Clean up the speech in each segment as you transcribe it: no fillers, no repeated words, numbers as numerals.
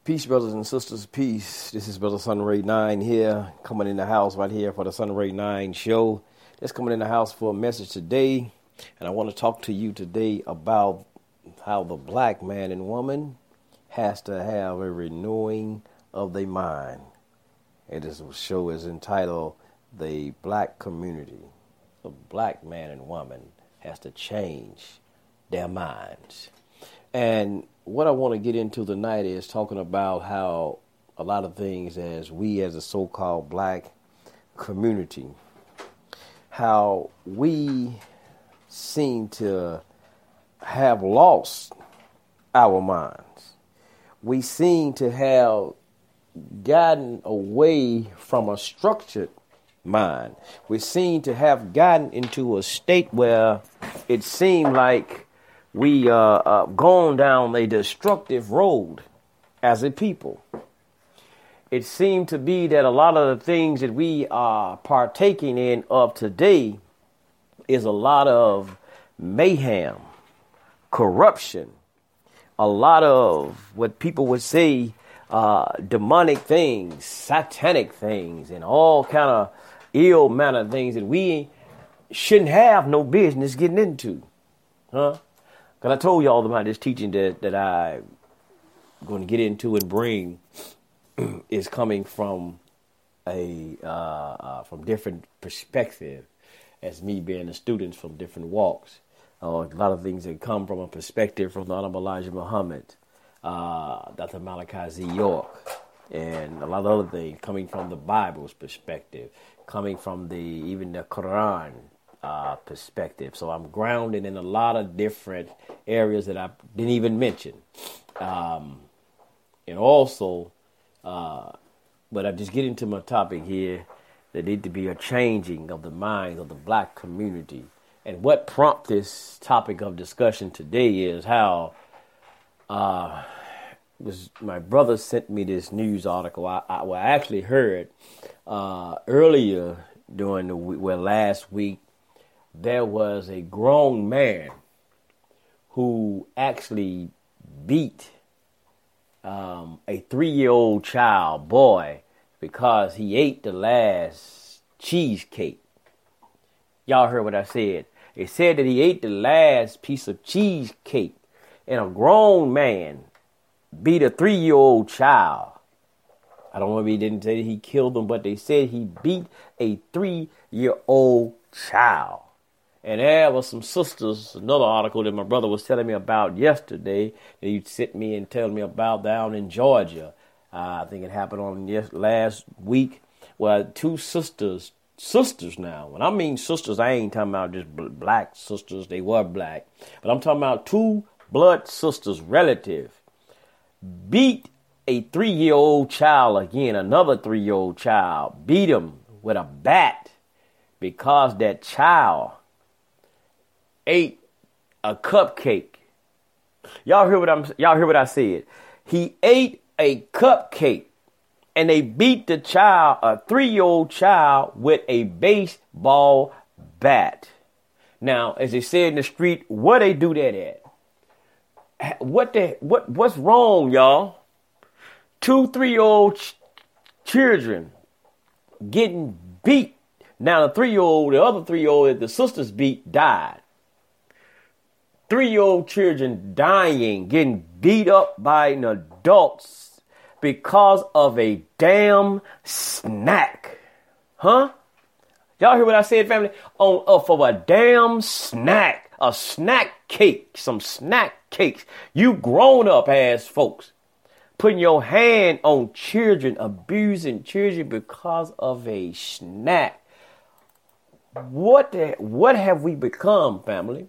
Peace, brothers and sisters. Peace. This is Brother Sunray 9 here, coming in the house right here for the Sunray 9 show. Just coming in the house for a message today. And I want to talk to you today about how the black man and woman has to have a renewing of their mind. And this show is entitled The Black Community. The black man and woman has to change their minds. And what I want to get into tonight is talking about how a lot of things as a so-called black community, how we seem to have lost our minds. We seem to have gotten away from a structured mind. We seem to have gotten into a state where it seemed like we gone down a destructive road as a people. It seemed to be that a lot of the things that we are partaking in of today is a lot of mayhem, corruption, a lot of what people would say demonic things, satanic things, and all kind of ill manner things that we shouldn't have no business getting into, huh? Because I told y'all about this teaching that I'm going to get into and bring is coming from from different perspective, as me being a student from different walks. A lot of things that come from a perspective from the Honorable Elijah Muhammad, Dr. Malachi Z. York, and a lot of other things coming from the Bible's perspective, coming from even the Quran perspective. So I'm grounded in a lot of different areas that I didn't even mention. And also, but I just get into my topic here, there need to be a changing of the minds of the black community. And what prompted this topic of discussion today is how my brother sent me this news article. I actually heard earlier during last week, there was a grown man who actually beat a 3-year-old child boy because he ate the last cheesecake. Y'all heard what I said. It said that he ate the last piece of cheesecake, and a grown man beat a 3-year-old child. I don't know if he didn't say he killed him, but they said he beat a 3-year-old child. And there was some sisters, another article that my brother was telling me about yesterday that he sent me and telling me about down in Georgia. I think it happened on last week. Well, two sisters now. When I mean sisters, I ain't talking about just black sisters. They were black. But I'm talking about two blood sisters, relative, beat a 3-year-old child again, another 3-year-old child, beat him with a bat because that child ate a cupcake. Y'all hear what I said? He ate a cupcake, and they beat the child, a 3-year-old child, with a baseball bat. Now, as they say in the street, where they do that at? What's wrong, y'all? 2 3-year-old children getting beat. Now the other 3-year-old that the sisters beat died. 3-year-old children dying, getting beat up by an adults because of a damn snack. Huh? Y'all hear what I said, family? For a damn snack. A snack cake. Some snack cakes. You grown up ass folks putting your hand on children, abusing children because of a snack. What have we become, family?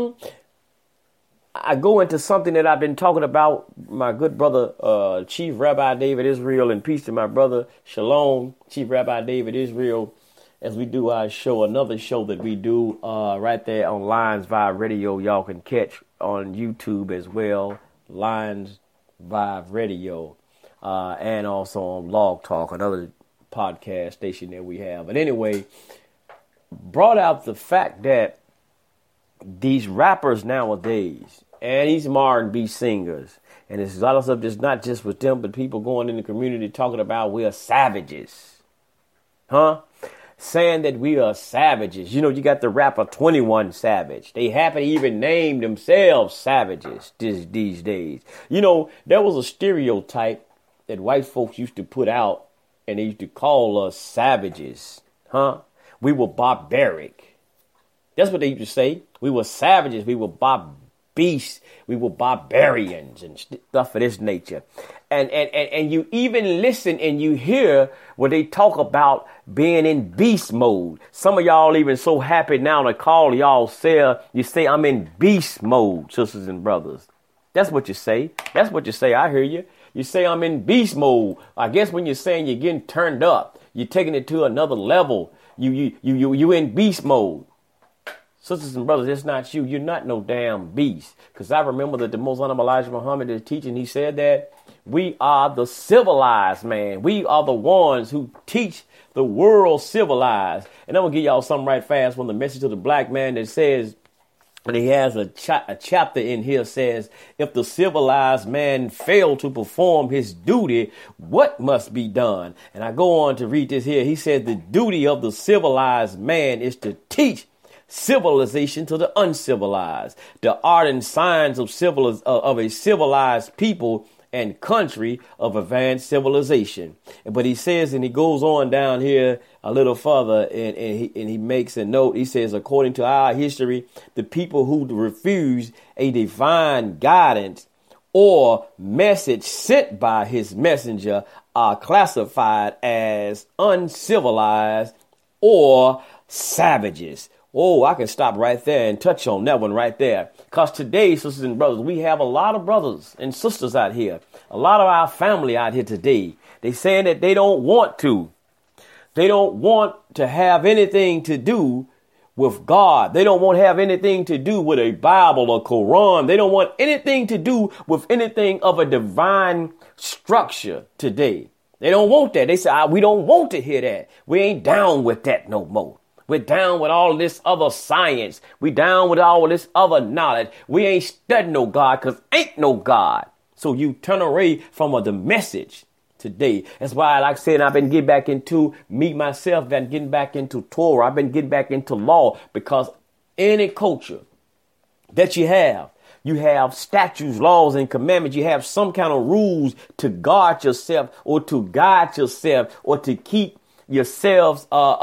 I go into something that I've been talking about, my good brother, Chief Rabbi David Israel, and peace to my brother, Shalom, Chief Rabbi David Israel, as we do our show, another show that we do right there on Lines Vibe Radio. Y'all can catch on YouTube as well, Lines Vibe Radio, and also on Log Talk, another podcast station that we have. But anyway, brought out the fact that these rappers nowadays and these R&B singers And there's a lot of stuff that's not just with them, but people going in the community talking about we are savages. Huh? Saying that we are savages. You know, you got the rapper 21 Savage. They happen to even name themselves savages these days. You know, there was a stereotype that white folks used to put out, and they used to call us savages. Huh? We were barbaric. That's what they used to say. We were savages. We were beasts. We were barbarians and stuff of this nature. And you even listen and you hear when they talk about being in beast mode. Some of y'all even so happy now to call y'all you say I'm in beast mode, sisters and brothers. That's what you say. That's what you say. I hear you. You say I'm in beast mode. I guess when you're saying you're getting turned up, you're taking it to another level. You in beast mode. Sisters and brothers, it's not you. You're not no damn beast. Because I remember that the Most Honorable Elijah Muhammad is teaching. He said that we are the civilized man. We are the ones who teach the world civilized. And I'm going to give y'all something right fast from the Message to the Black Man that says, and he has a chapter in here says, if the civilized man fail to perform his duty, what must be done? And I go on to read this here. He said the duty of the civilized man is to teach civilization to the uncivilized, the art and science of a civilized people and country of advanced civilization. But he says, and he goes on down here a little further, and he makes a note. He says, according to our history, the people who refuse a divine guidance or message sent by his messenger are classified as uncivilized or savages. Oh, I can stop right there and touch on that one right there. Because today, sisters and brothers, we have a lot of brothers and sisters out here. A lot of our family out here today. They saying that they don't want to. They don't want to have anything to do with God. They don't want to have anything to do with a Bible or Quran. They don't want anything to do with anything of a divine structure today. They don't want that. They say, we don't want to hear that. We ain't down with that no more. We're down with all this other science. We down with all this other knowledge. We ain't studying no God because ain't no God. So you turn away from the message today. That's why, like I said, I've been getting back into me myself, been getting back into Torah. I've been getting back into law because any culture that you have statutes, laws, and commandments. You have some kind of rules to guard yourself or to guide yourself or to keep yourselves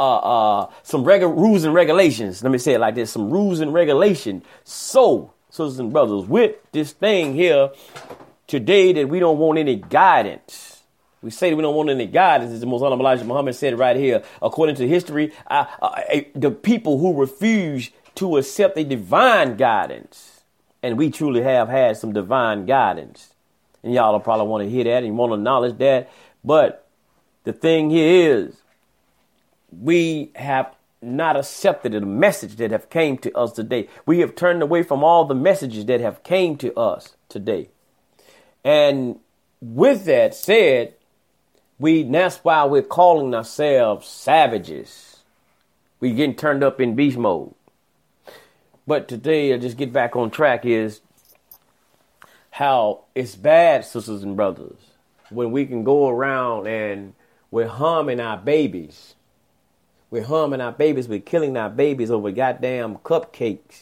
some rules and regulations. Let me say it like this. Some rules and regulations. So, sisters and brothers, with this thing here today that we don't want any guidance. We say that we don't want any guidance. As the Most Honorable Elijah Muhammad said right here. According to history, the people who refuse to accept a divine guidance. And we truly have had some divine guidance. And y'all will probably want to hear that and want to acknowledge that. But the thing here is, we have not accepted the message that have came to us today. We have turned away from all the messages that have came to us today. And with that said, that's why we're calling ourselves savages. We're getting turned up in beast mode. But today, I'll just get back on track, is how it's bad, sisters and brothers, when we can go around and we're harming our babies. We're harming our babies. We're killing our babies over goddamn cupcakes.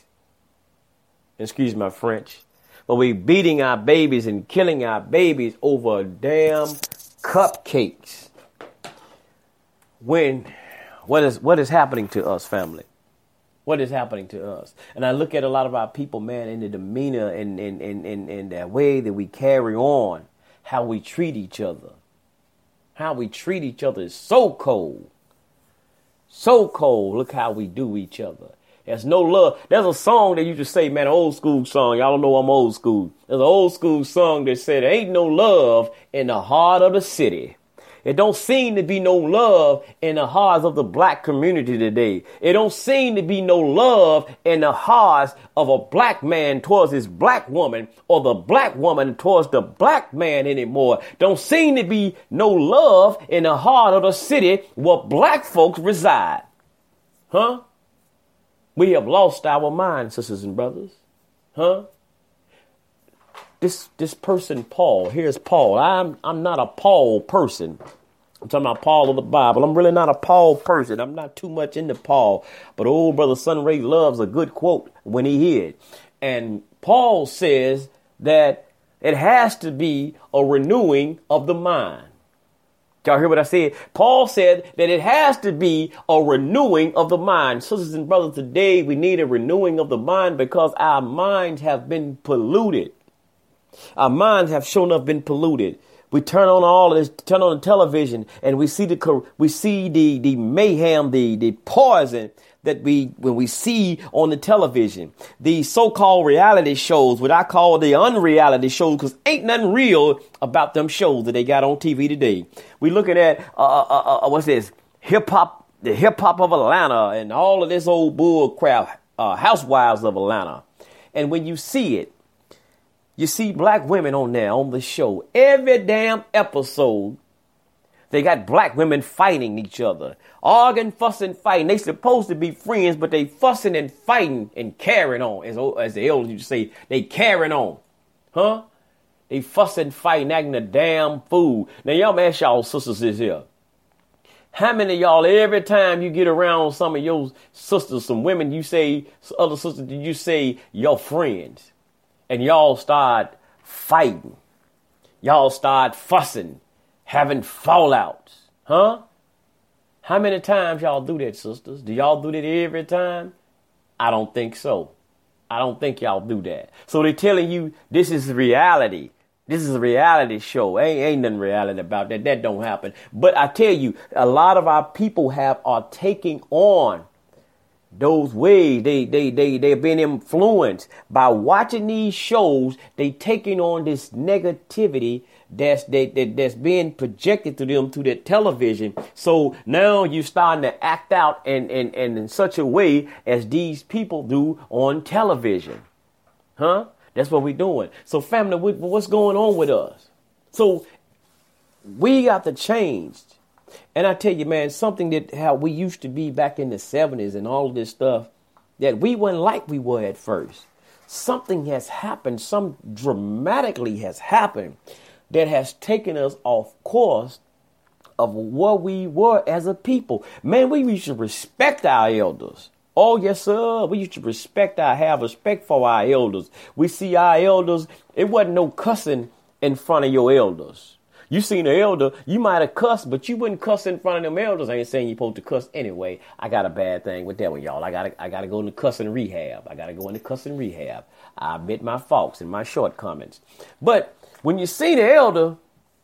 Excuse my French. But we're beating our babies and killing our babies over damn cupcakes. What is happening to us, family? What is happening to us? And I look at a lot of our people, man, in the demeanor and that way that we carry on, how we treat each other. How we treat each other is so cold. So cold. Look how we do each other. There's no love. There's a song that you just say, man, an old school song. Y'all don't know I'm old school. There's an old school song that said, there ain't no love in the heart of the city. It don't seem to be no love in the hearts of the black community today. It don't seem to be no love in the hearts of a black man towards his black woman or the black woman towards the black man anymore. Don't seem to be no love in the heart of the city where black folks reside. Huh? We have lost our minds, sisters and brothers. Huh? this person, Paul. Here's Paul. I'm not a Paul person. I'm talking about Paul of the Bible. I'm really not a Paul person. I'm not too much into Paul. But old brother Sunray loves a good quote when he hears it. And Paul says that it has to be a renewing of the mind. Y'all hear what I said? Paul said that it has to be a renewing of the mind. Sisters and brothers, today we need a renewing of the mind because our minds have been polluted. Our minds have shown up been polluted. We turn on all of this, turn on the television, and we see the mayhem, the poison that when we see on the television, the so-called reality shows, what I call the unreality shows, because ain't nothing real about them shows that they got on TV today. We looking at what's this, the hip hop of Atlanta, and all of this old bull crap, Housewives of Atlanta, and when you see it, you see black women on there on the show. Every damn episode, they got black women fighting each other, arguing, fussing, fighting. They supposed to be friends, but they fussing and fighting and carrying on. As the elders used to say, they carrying on. Huh? They fussing, fighting, acting a damn fool. Now, y'all ask y'all sisters this here. How many of y'all, every time you get around some of your sisters, some women, you say, other sisters, you say your friends, and y'all start fighting. Y'all start fussing, having fallouts. Huh? How many times y'all do that, sisters? Do y'all do that every time? I don't think so. I don't think y'all do that. So they're telling you this is reality. This is a reality show. Ain't nothing reality about that. That don't happen. But I tell you, a lot of our people are taking on those ways. They're being influenced by watching these shows. They taking on this negativity that's being projected to them through their television. So now you're starting to act out and in such a way as these people do on television. Huh? That's what we're doing. So family, what's going on with us? So we got to change. And I tell you, man, something that how we used to be back in the 70s and all of this stuff, that we weren't like we were at first. Something has happened. Some dramatically has happened that has taken us off course of what we were as a people. Man, we used to respect our elders. Oh, yes, sir. We used to have respect for our elders. We see our elders. It wasn't no cussing in front of your elders. You seen an elder, you might have cussed, but you wouldn't cuss in front of them elders. I ain't saying you're supposed to cuss anyway. I got a bad thing with that one, y'all. I gotta go into cussing rehab. I admit my faults and my shortcomings. But when you see the elder,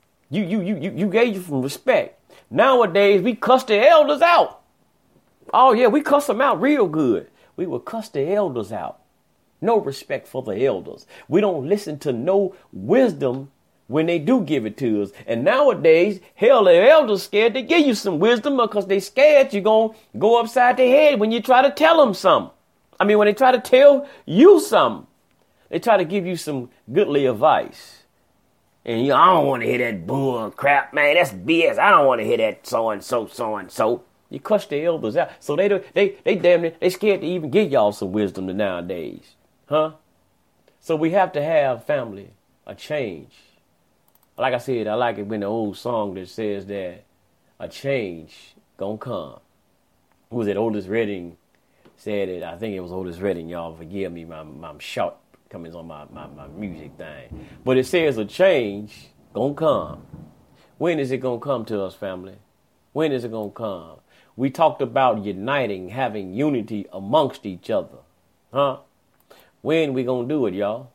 you gave you some respect. Nowadays, we cuss the elders out. Oh, yeah, we cuss them out real good. We will cuss the elders out. No respect for the elders. We don't listen to no wisdom when they do give it to us. And nowadays, hell, the elders scared to give you some wisdom because they scared you're going to go upside their head when you try to tell them something. I mean, when they try to tell you something, they try to give you some goodly advice. And I don't want to hear that bull crap, man. That's BS. I don't want to hear that so-and-so. You cuss the elders out. So they damn near, they scared to even give y'all some wisdom nowadays. Huh? So we have to have, family, a change. Like I said, I like it when the old song that says that a change gonna come. Who was it? Otis Redding said it. I think it was Otis Redding. Y'all forgive me. My shortcomings on my music thing. But it says a change gonna come. When is it gonna come to us, family? When is it gonna come? We talked about uniting, having unity amongst each other. Huh? When we gonna do it, y'all?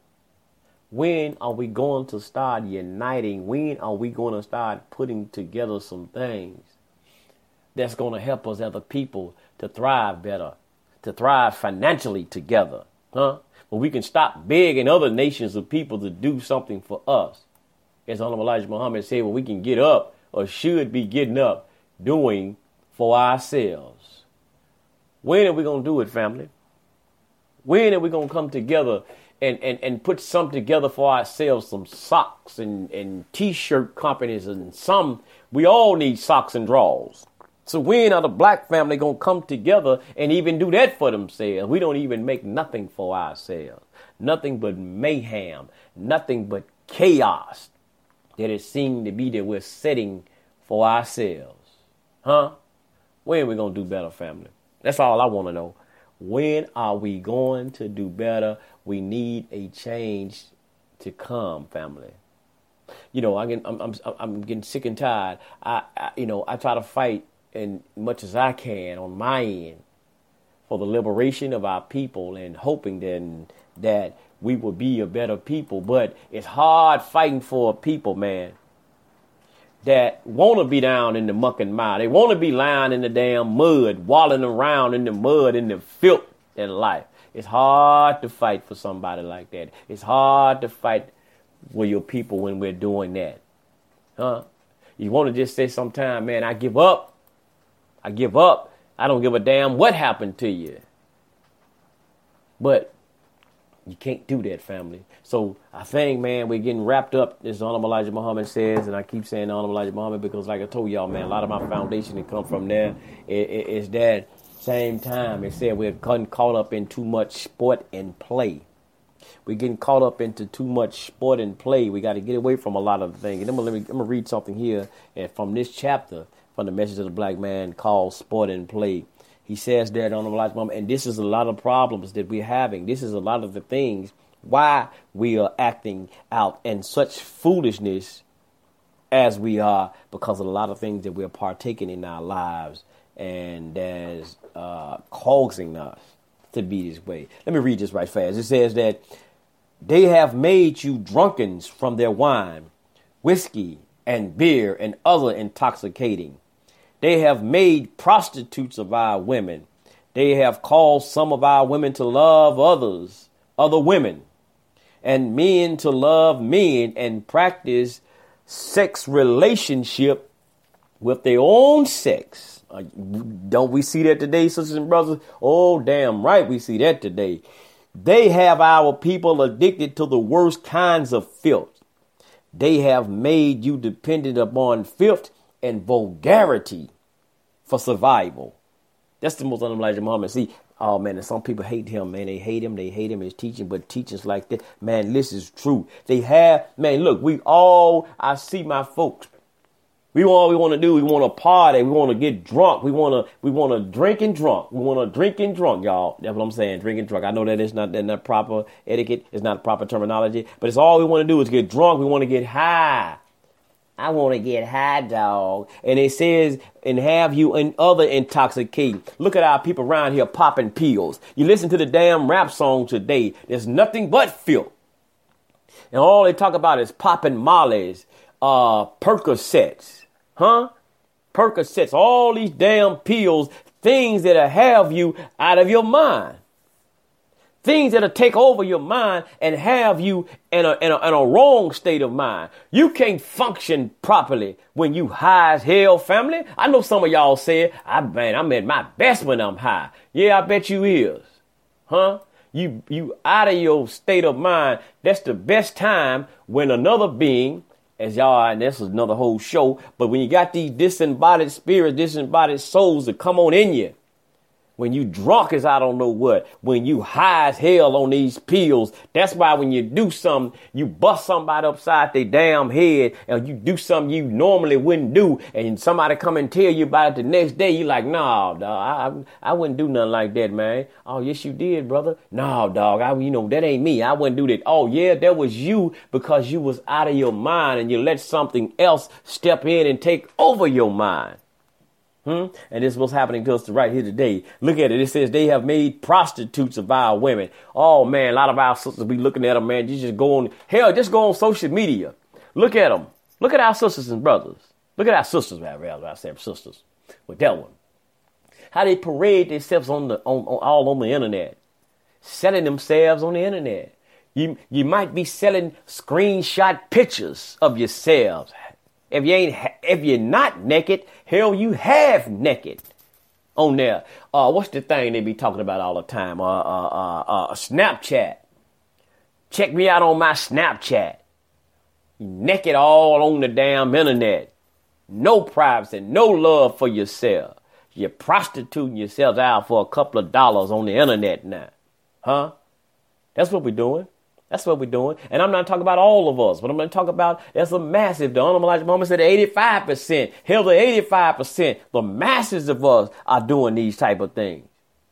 When are we going to start uniting? When are we going to start putting together some things that's going to help us as a people to thrive better, to thrive financially together? Huh? But we can stop begging other nations of people to do something for us. As Honorable Elijah Muhammad said, well, we can get up or should be getting up doing for ourselves. When are we going to do it, family? When are we going to come together and put some together for ourselves, some socks and T-shirt companies and we all need socks and drawers. So when are the black family going to come together and even do that for themselves? We don't even make nothing for ourselves. nothing but mayhem, nothing but chaos that it seemed to be that we're setting for ourselves. Huh? When are we going to do better, family? That's all I want to know. When are we going to do better? We need a change to come, family. You know, I'm getting sick and tired. I try to fight as much as I can on my end for the liberation of our people and hoping that we will be a better people. But it's hard fighting for a people, man, that want to be down in the muck and mire. They want to be lying in the damn mud, walling around in the mud, in the filth in life. It's hard to fight for somebody like that. It's hard to fight for your people when we're doing that. Huh? You want to just say sometime, man, I give up. I give up. I don't give a damn what happened to you. But you can't do that, family. So I think, man, we're getting wrapped up, as Honorable Elijah Muhammad says, and I keep saying Honorable Elijah Muhammad because, like I told y'all, man, a lot of my foundation that come from there is that same time. It said we're getting caught up in too much sport and play. We're getting caught up into too much sport and play. We got to get away from a lot of the things. And I'm going to read something here from this chapter from the Message of the Black Man called Sport and Play. He says that on the Elijah Muhammad, and this is a lot of problems that we're having. This is a lot of the things why we are acting out in such foolishness as we are, because of a lot of things that we're partaking in our lives and that's causing us to be this way. Let me read this right fast. It says that they have made you drunkens from their wine, whiskey and beer and other intoxicating. They have made prostitutes of our women. They have caused some of our women to love other women, and men to love men and practice sex relationship with their own sex. Don't we see that today, sisters and brothers? Oh, damn right, we see that today. They have our people addicted to the worst kinds of filth. They have made you dependent upon filth and vulgarity for survival. That's the most Elijah Muhammad. See, oh man, and some people hate him, man. They hate him his teaching, but teachings like that, man, this is true. They have, man, look, I see my folks. We want to do, we want to party, we want to get drunk, we want to drink and drunk. We want to drink and drunk, y'all. That's what I'm saying, drink and drunk. I know that it's not proper etiquette, it's not proper terminology, but it's all we want to do is get drunk, we want to get high. I want to get high, dog. And it says, and have you and other intoxicating. Look at our people around here popping pills. You listen to the damn rap song today. There's nothing but filth. And all they talk about is popping mollies, Percocets. Huh? Percocets, all these damn pills, things that'll have you out of your mind. Things that'll take over your mind and have you in a wrong state of mind. You can't function properly when you high as hell, family. I know some of y'all say, I'm at my best when I'm high. Yeah, I bet you is. Huh? You out of your state of mind. That's the best time when another being, as y'all, and this is another whole show, but when you got these disembodied spirits, disembodied souls that come on in you, when you drunk as I don't know what, when you high as hell on these pills, that's why when you do something, you bust somebody upside their damn head and you do something you normally wouldn't do, and somebody come and tell you about it the next day, you like, nah, dog, I wouldn't do nothing like that, man. Oh, yes, you did, brother. Nah, dog, that ain't me. I wouldn't do that. Oh, yeah, that was you because you was out of your mind and you let something else step in and take over your mind. And this is what's happening to us right here today. Look at it. It says they have made prostitutes of our women. Oh, man, a lot of our sisters be looking at them, man. You just go on social media. Look at them. Look at our sisters and brothers. Look at our sisters, I said sisters, with that one. How they parade themselves all on the internet, selling themselves on the internet. You might be selling screenshot pictures of yourselves. If you're not naked, hell, you half naked on there. What's the thing they be talking about all the time? Snapchat. Check me out on my Snapchat. You naked all on the damn internet. No privacy, no love for yourself. You're prostituting yourselves out for a couple of dollars on the internet now. Huh? That's what we're doing. That's what we're doing. And I'm not talking about all of us, but I'm going to talk about that's a massive. The Honorable Elijah Muhammad said 85%. Hell, the 85%. The masses of us are doing these type of things.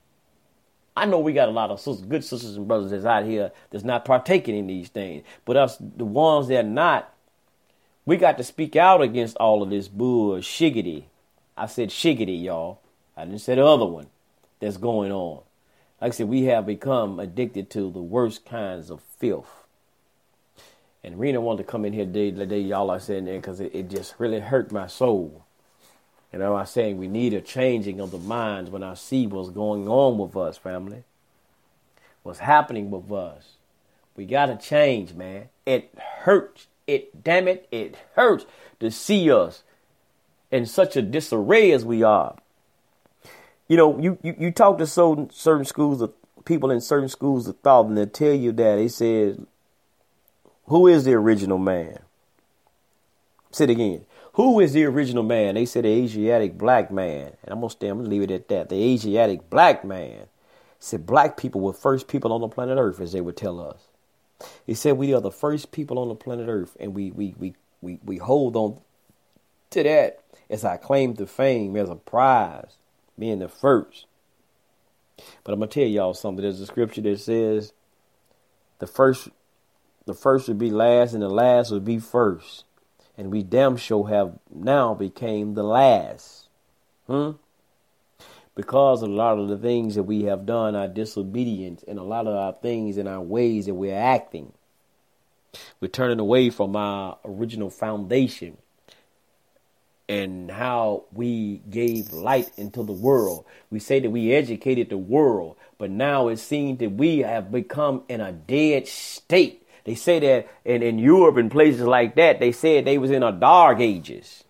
I know we got a lot of sisters, good sisters and brothers that's out here that's not partaking in these things. But us, the ones that are not, we got to speak out against all of this bullshiggity. I said shiggity, y'all. I didn't say the other one that's going on. Like I said, we have become addicted to the worst kinds of filth. And Rena wanted to come in here today, y'all are saying there, because it just really hurt my soul. You know, I'm saying we need a changing of the minds when I see what's going on with us, family. What's happening with us. We got to change, man. It hurts. Damn it, it hurts to see us in such a disarray as we are. You know, you talk to certain schools of people in certain schools of thought, and they'll tell you that they said, who is the original man? Say it again. Who is the original man? They said the Asiatic black man. And I'm going to leave it at that. The Asiatic black man said black people were first people on the planet Earth, as they would tell us. He said we are the first people on the planet Earth, and we hold on to that as our claim to fame, as a prize, being the first. But I'm going to tell y'all something. There's a scripture that says the first would be last and the last would be first. And we damn sure have now became the last. Because a lot of the things that we have done are disobedience, and a lot of our things and our ways that we're acting. We're turning away from our original foundation and how we gave light into the world. We say that we educated the world, but now it seems that we have become in a dead state. They say that in Europe and places like that, they said they was in a dark ages.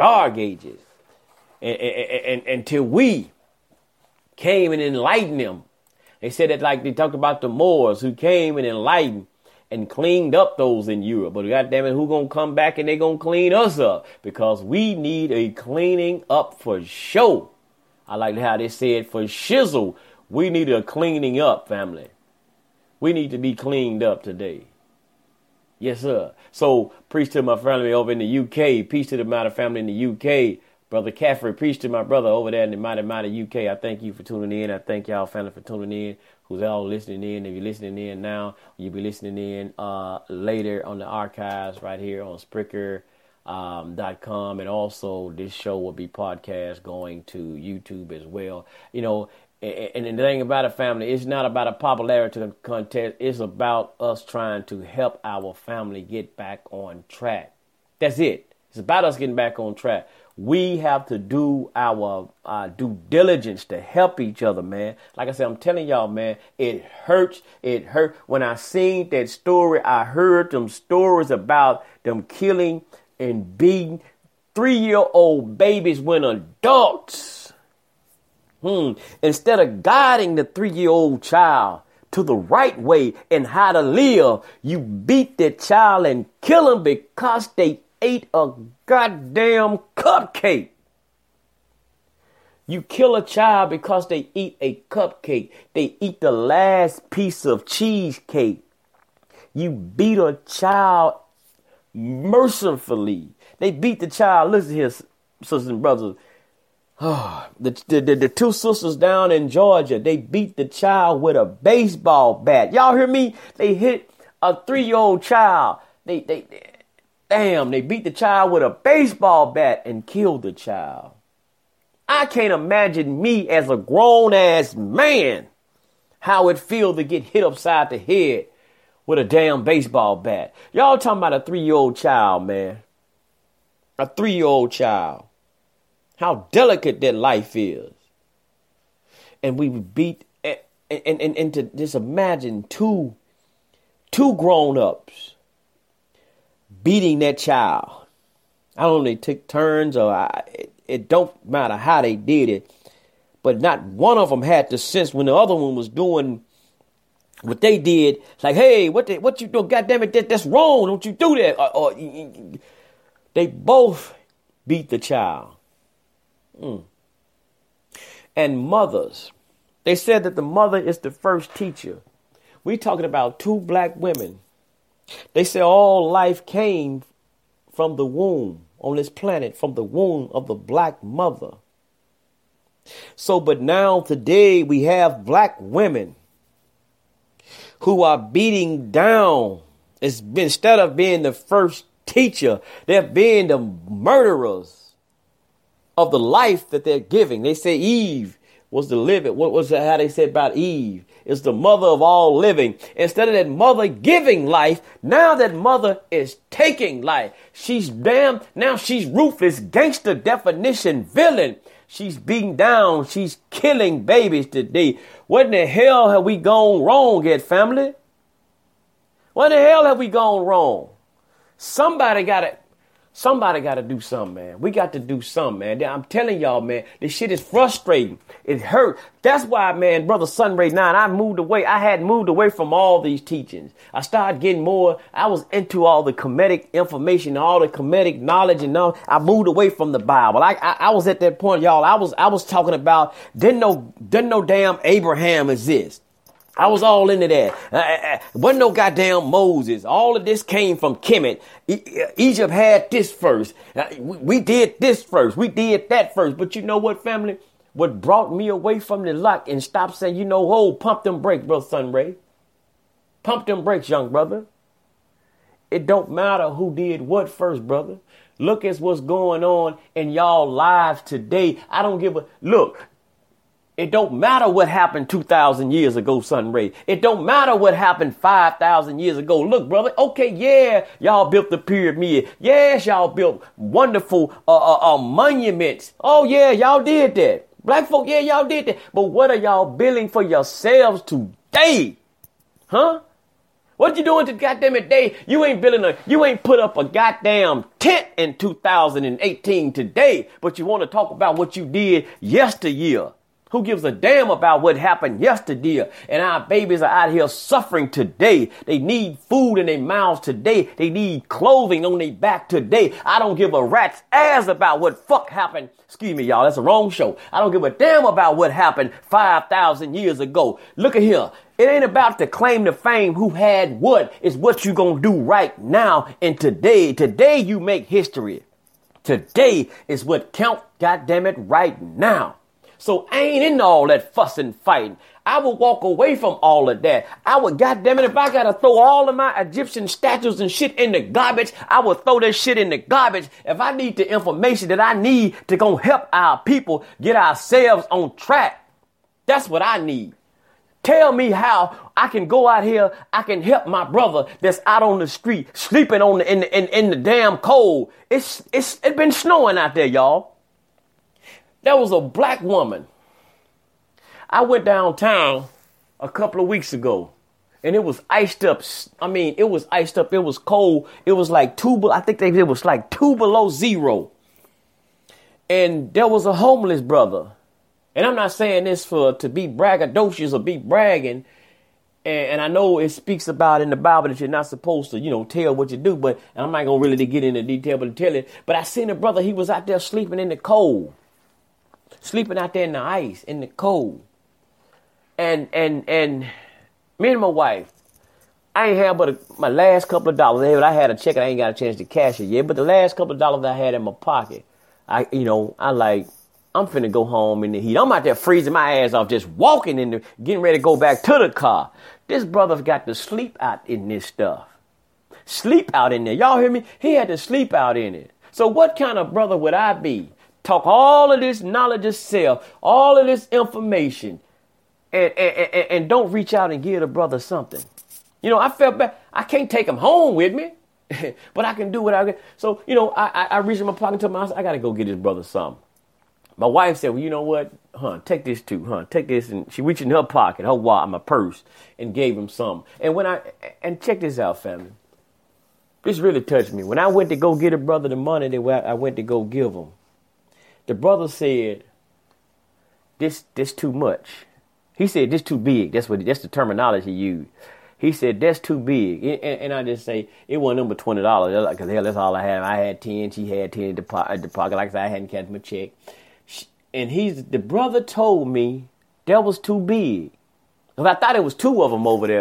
And until we came and enlightened them. They said that like they talked about the Moors who came and enlightened and cleaned up those in Europe. But goddamn it, who gonna come back and they gonna clean us up? Because we need a cleaning up for sure. I like how they said for shizzle, we need a cleaning up, family. We need to be cleaned up today. Yes, sir. So, preach to my family over in the UK. Peace to the Mighty family in the UK. Brother Caffrey, preach to my brother over there in the Mighty UK. I thank you for tuning in. I thank y'all family for tuning in. Who's all listening in. If you're listening in now, you'll be listening in later on the archives right here on Spreaker.com. And also, this show will be podcast going to YouTube as well. You know, and the thing about it, family, it's not about a popularity contest. It's about us trying to help our family get back on track. That's it. It's about us getting back on track. We have to do our due diligence to help each other, man. Like I said, I'm telling y'all, man, it hurts. It hurt. When I seen that story, I heard them stories about them killing and beating 3-year-old babies when adults. Instead of guiding the 3-year-old child to the right way and how to live, you beat that child and kill them because they ate a goddamn cupcake. You kill a child because they eat a cupcake. They eat the last piece of cheesecake. You beat a child mercifully. They beat the child. Listen here, sisters and brothers. The two sisters down in Georgia, they beat the child with a baseball bat. Y'all hear me? They hit a 3-year-old child. They beat the child with a baseball bat and killed the child. I can't imagine me as a grown ass man, how it feels to get hit upside the head with a damn baseball bat. Y'all talking about a 3-year-old child, man. A 3-year-old child. How delicate that life is. And we beat, and to just imagine two grown-ups beating that child. I don't know if they took turns or it don't matter how they did it. But not one of them had the sense when the other one was doing what they did. Like, hey, what you doing? God damn it, that's wrong. Don't you do that. Or they both beat the child. And mothers, they said that the mother is the first teacher. We talking about two black women. They say all life came from the womb on this planet, from the womb of the black mother. So, but now today we have black women who are beating down. Instead of being the first teacher, they're being the murderers of the life that they're giving. They say Eve was the living. What was that? How they said about Eve? It's the mother of all living. Instead of that mother giving life, now that mother is taking life. She's damn. Now she's ruthless, gangster definition villain. She's beating down. She's killing babies today. What in the hell have we gone wrong at, family? What in the hell have we gone wrong? Somebody got to do something, man. We got to do something, man. I'm telling y'all, man, this shit is frustrating. It hurt. That's why, man, Brother Sunray 9, I moved away. I had moved away from all these teachings. I started getting more. I was into all the Kemetic information, all the Kemetic knowledge and all. I moved away from the Bible. I was at that point, y'all. I was talking about didn't no damn Abraham exist. I was all into that. Wasn't no goddamn Moses. All of this came from Kemet. Egypt had this first. We did this first. We did that first. But you know what, family? What brought me away from the luck and stopped saying, pump them brakes, Brother Sunray. Pump them brakes, young brother. It don't matter who did what first, brother. Look at what's going on in y'all lives today. I don't give a look. It don't matter what happened 2,000 years ago, Sunray. It don't matter what happened 5,000 years ago. Look, brother. Okay, yeah, y'all built the pyramid. Yes, y'all built wonderful monuments. Oh, yeah, y'all did that. Black folk, yeah, y'all did that. But what are y'all building for yourselves today? Huh? What you doing to goddamn it day? You ain't put up a goddamn tent in 2018 today, but you want to talk about what you did yesteryear. Who gives a damn about what happened yesterday? And our babies are out here suffering today. They need food in their mouths today. They need clothing on their back today. I don't give a rat's ass about what fuck happened. Excuse me, y'all. That's the wrong show. I don't give a damn about what happened 5,000 years ago. Look at here. It ain't about to claim the fame who had what. It's what you gonna do right now and today. Today you make history. Today is what count, goddamn it, right now. So I ain't into all that fuss and fighting. I would walk away from all of that. I would, goddamn it, if I gotta throw all of my Egyptian statues and shit in the garbage, I would throw that shit in the garbage. If I need the information that I need to go help our people get ourselves on track, that's what I need. Tell me how I can go out here. I can help my brother that's out on the street sleeping on in the damn cold. It's been snowing out there, y'all. There was a black woman. I went downtown a couple of weeks ago and it was iced up. I mean, it was iced up. It was cold. It was like it was like 2 below zero. And there was a homeless brother. And I'm not saying this to be braggadocious or be bragging. And I know it speaks about in the Bible that you're not supposed to, tell what you do. But and I'm not going to really get into detail, but tell it. But I seen a brother. He was out there sleeping in the cold. Sleeping out there in the ice, in the cold. And me and my wife, I ain't had but my last couple of dollars. I had a check and I ain't got a chance to cash it yet. But the last couple of dollars I had in my pocket, I'm finna go home in the heat. I'm out there freezing my ass off, just walking in getting ready to go back to the car. This brother's got to sleep out in this stuff. Sleep out in there. Y'all hear me? He had to sleep out in it. So what kind of brother would I be? Talk all of this knowledge of self, all of this information, and don't reach out and give the brother something. I felt bad. I can't take him home with me, but I can do what I get. So, I reached in my pocket and told him, I got to go get his brother something. My wife said, well, you know what? Take this too, take this. And she reached in her pocket, her wallet, my purse, and gave him something. And check this out, family. This really touched me. When I went to go get a brother the money that I went to go give him, the brother said, this too much. He said, this too big. That's the terminology he used. He said, that's too big. And I just say, it wasn't number $20. Because hell, that's all I had. I had 10. She had 10 at the pocket. Like I said, I hadn't catch my check. And the brother told me that was too big. Because I thought it was two of them over there.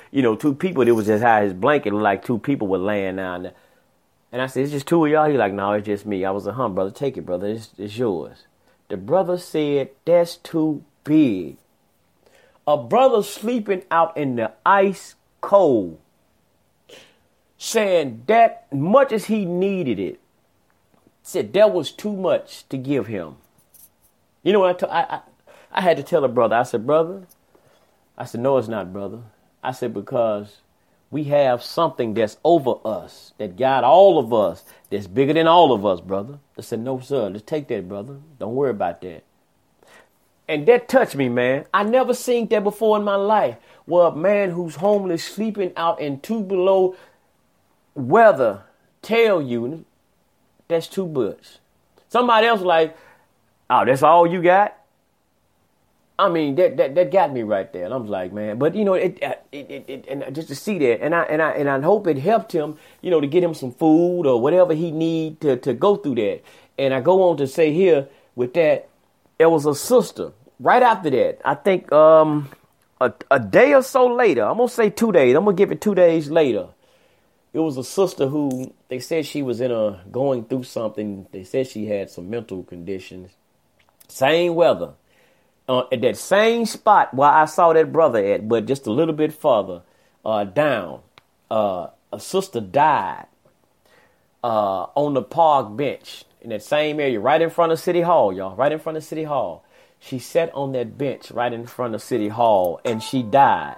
two people. It was just how his blanket looked like two people were laying down there. And I said, it's just two of y'all? He like, no, it's just me. I was like, brother, take it, brother. It's yours. The brother said, that's too big. A brother sleeping out in the ice cold, saying that much as he needed it, said that was too much to give him. You know what I had to tell a brother. I said, brother, no, it's not, brother. I said, because we have something that's over us, that got all of us, that's bigger than all of us, brother. I said, no, sir, just take that, brother. Don't worry about that. And that touched me, man. I never seen that before in my life, where a man who's homeless, sleeping out in 2 below weather, tell you that's too much. Somebody else like, oh, that's all you got? I mean, that got me right there. And I was like, man, but and just to see that, and I hope it helped him, to get him some food or whatever he need to go through that. And I go on to say here with that, there was a sister right after that. I think a day or so later, I'm gonna say 2 days. I'm gonna give it 2 days later. It was a sister who they said she was going through something. They said she had some mental conditions. Same weather. At that same spot where I saw that brother at, but just a little bit further down, a sister died on the park bench in that same area, right in front of City Hall, y'all, right in front of City Hall. She sat on that bench right in front of City Hall, and she died.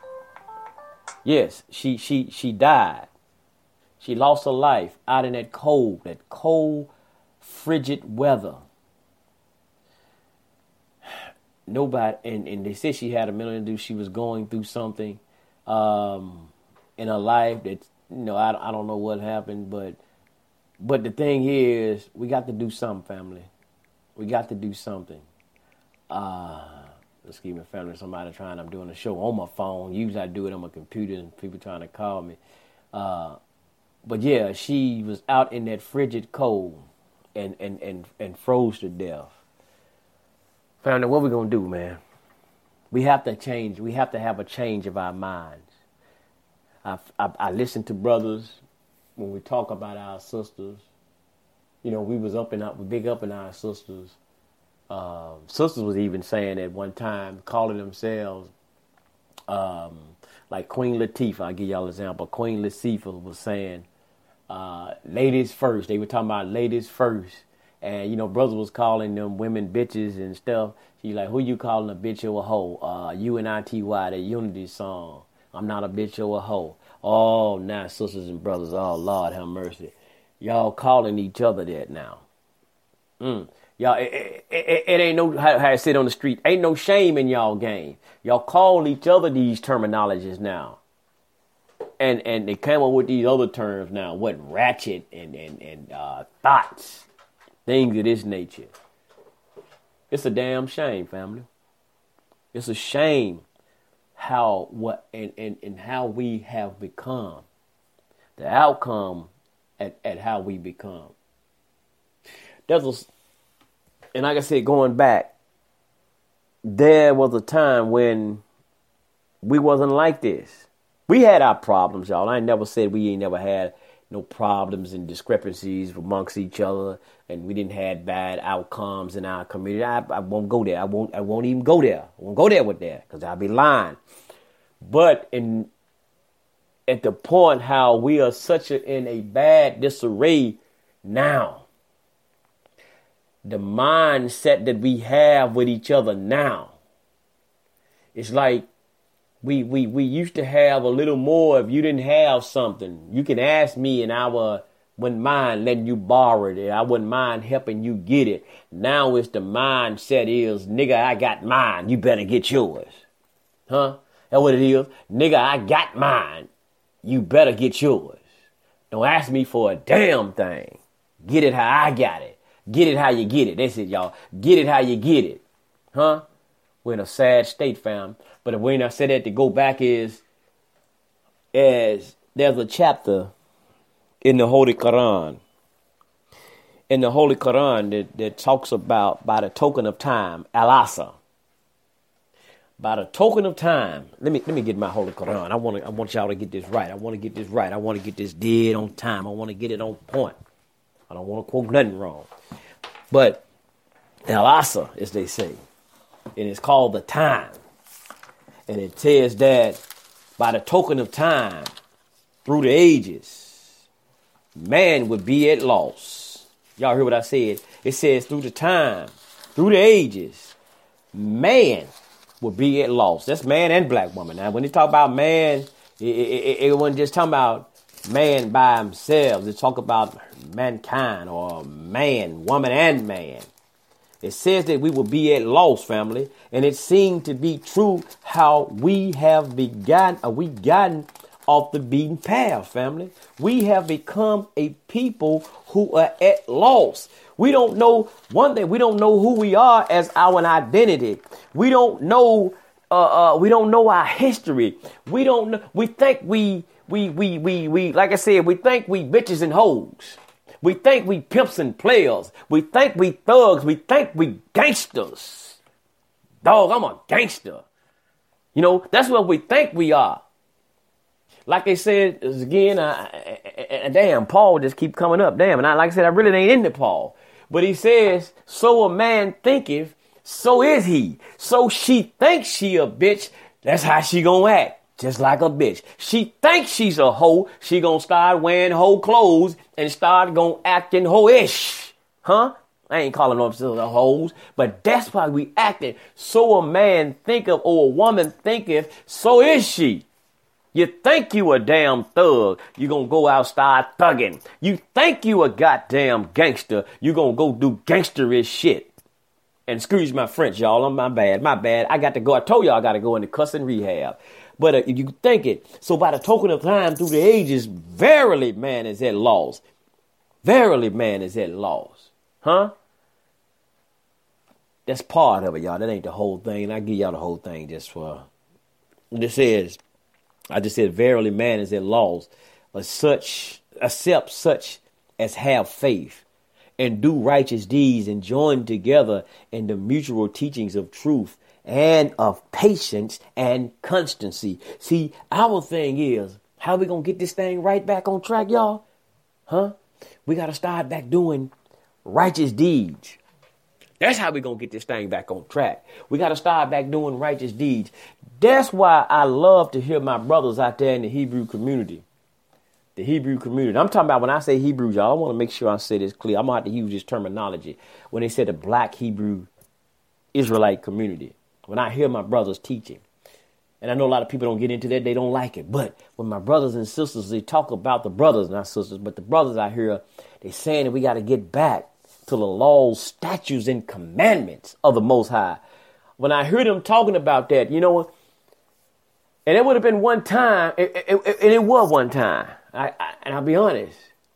Yes, she died. She lost her life out in that cold, frigid weather. Nobody, and they said she had a mental illness. She was going through something in her life that, I don't know what happened, but the thing is, we got to do something, family. We got to do something. Let's keep my family. I'm doing a show on my phone. Usually I do it on my computer and people trying to call me. But yeah, she was out in that frigid cold and froze to death. Family, what we gonna do, man? We have to change. We have to have a change of our minds. I listen to brothers when we talk about our sisters. We was big up in our sisters. Sisters was even saying at one time, calling themselves like Queen Latifah. I'll give y'all an example. Queen Latifah was saying, ladies first. They were talking about ladies first. And, brothers was calling them women bitches and stuff. She like, who you calling a bitch or a hoe? UNITY, that Unity song. I'm not a bitch or a hoe. Oh, now sisters and brothers, oh, Lord have mercy. Y'all calling each other that now. Y'all, it ain't no, how I sit on the street, ain't no shame in y'all game. Y'all call each other these terminologies now. And they came up with these other terms now. What, ratchet and thoughts. Things of this nature. It's a damn shame, family. It's a shame how we have become. The outcome at how we become. And like I said, going back, there was a time when we wasn't like this. We had our problems, y'all. I ain't never said we ain't never had no problems and discrepancies amongst each other, and we didn't have bad outcomes in our community. I won't go there. I won't even go there. I won't go there with that because I'll be lying. But at the point how we are in a bad disarray now, the mindset that we have with each other now, it's like we used to have a little more. If you didn't have something, you can ask me and I wouldn't mind letting you borrow it. I wouldn't mind helping you get it. Now it's the mindset is, nigga, I got mine. You better get yours. Huh? That's what it is. Nigga, I got mine. You better get yours. Don't ask me for a damn thing. Get it how I got it. Get it how you get it. That's it, y'all. Get it how you get it. Huh? We're in a sad state, fam. But when I said that, to go back is there's a chapter in the Holy Quran. In the Holy Quran that talks about, by the token of time, Al-Asr. By the token of time, let me get my Holy Quran. I want y'all to get this right. I want to get this right. I want to get this dead on time. I want to get it on point. I don't want to quote nothing wrong. But Al-Asa, as they say, and it's called the time. And it says that by the token of time, through the ages, man would be at loss. Y'all hear what I said? It says through the time, through the ages, man will be at loss. That's man and black woman. Now, when they talk about man, it wasn't just talking about man by himself. They talk about mankind or man, woman, and man. It says that we will be at loss, family. And it seemed to be true how we have gotten off the beaten path, family. We have become a people who are at loss. We don't know one thing. We don't know who we are as our identity. We don't know. We don't know our history. We don't know. We think we like I said, we think we bitches and hoes. We think we pimps and players. We think we thugs. We think we gangsters. Dog, I'm a gangster. You know, that's what we think we are. Like they said, again, damn, Paul just keep coming up. Damn, and like I said, I really ain't into Paul. But he says, so a man thinketh, so is he. So she thinks she a bitch. That's how she gonna act. Just like a bitch. She thinks she's a hoe. She gonna start wearing hoe clothes and start gonna acting hoe-ish. Huh? I ain't calling themselves a hoes, but that's why we acting. So a man thinketh or a woman thinketh, so is she. You think you a damn thug, you gonna go out start thugging. You think you a goddamn gangster, you gonna go do gangsterish shit. And excuse my French, y'all, my bad. I got to go. I told y'all I got to go into cussing rehab. But if you think it, so by the token of time through the ages, verily man is at loss. Verily man is at loss. Huh? That's part of it, y'all. That ain't the whole thing. And I give y'all the whole thing just for, this is, I just said, verily man is at loss. But except such as have faith and do righteous deeds and join together in the mutual teachings of truth and of patience and constancy. See, our thing is, how we going to get this thing right back on track, y'all? Huh? We got to start back doing righteous deeds. That's how we going to get this thing back on track. We got to start back doing righteous deeds. That's why I love to hear my brothers out there in the Hebrew community. The Hebrew community. I'm talking about when I say Hebrews, y'all, I want to make sure I say this clear. I'm going to have to use this terminology. When they say the black Hebrew Israelite community. When I hear my brothers teaching, and I know a lot of people don't get into that, they don't like it. But when my brothers and sisters, they talk about the brothers, not sisters, but the brothers I hear, they saying that we got to get back to the laws, statutes, and commandments of the Most High. When I hear them talking about that, you know, and it would have been one time, and it was one time, and I'll be honest,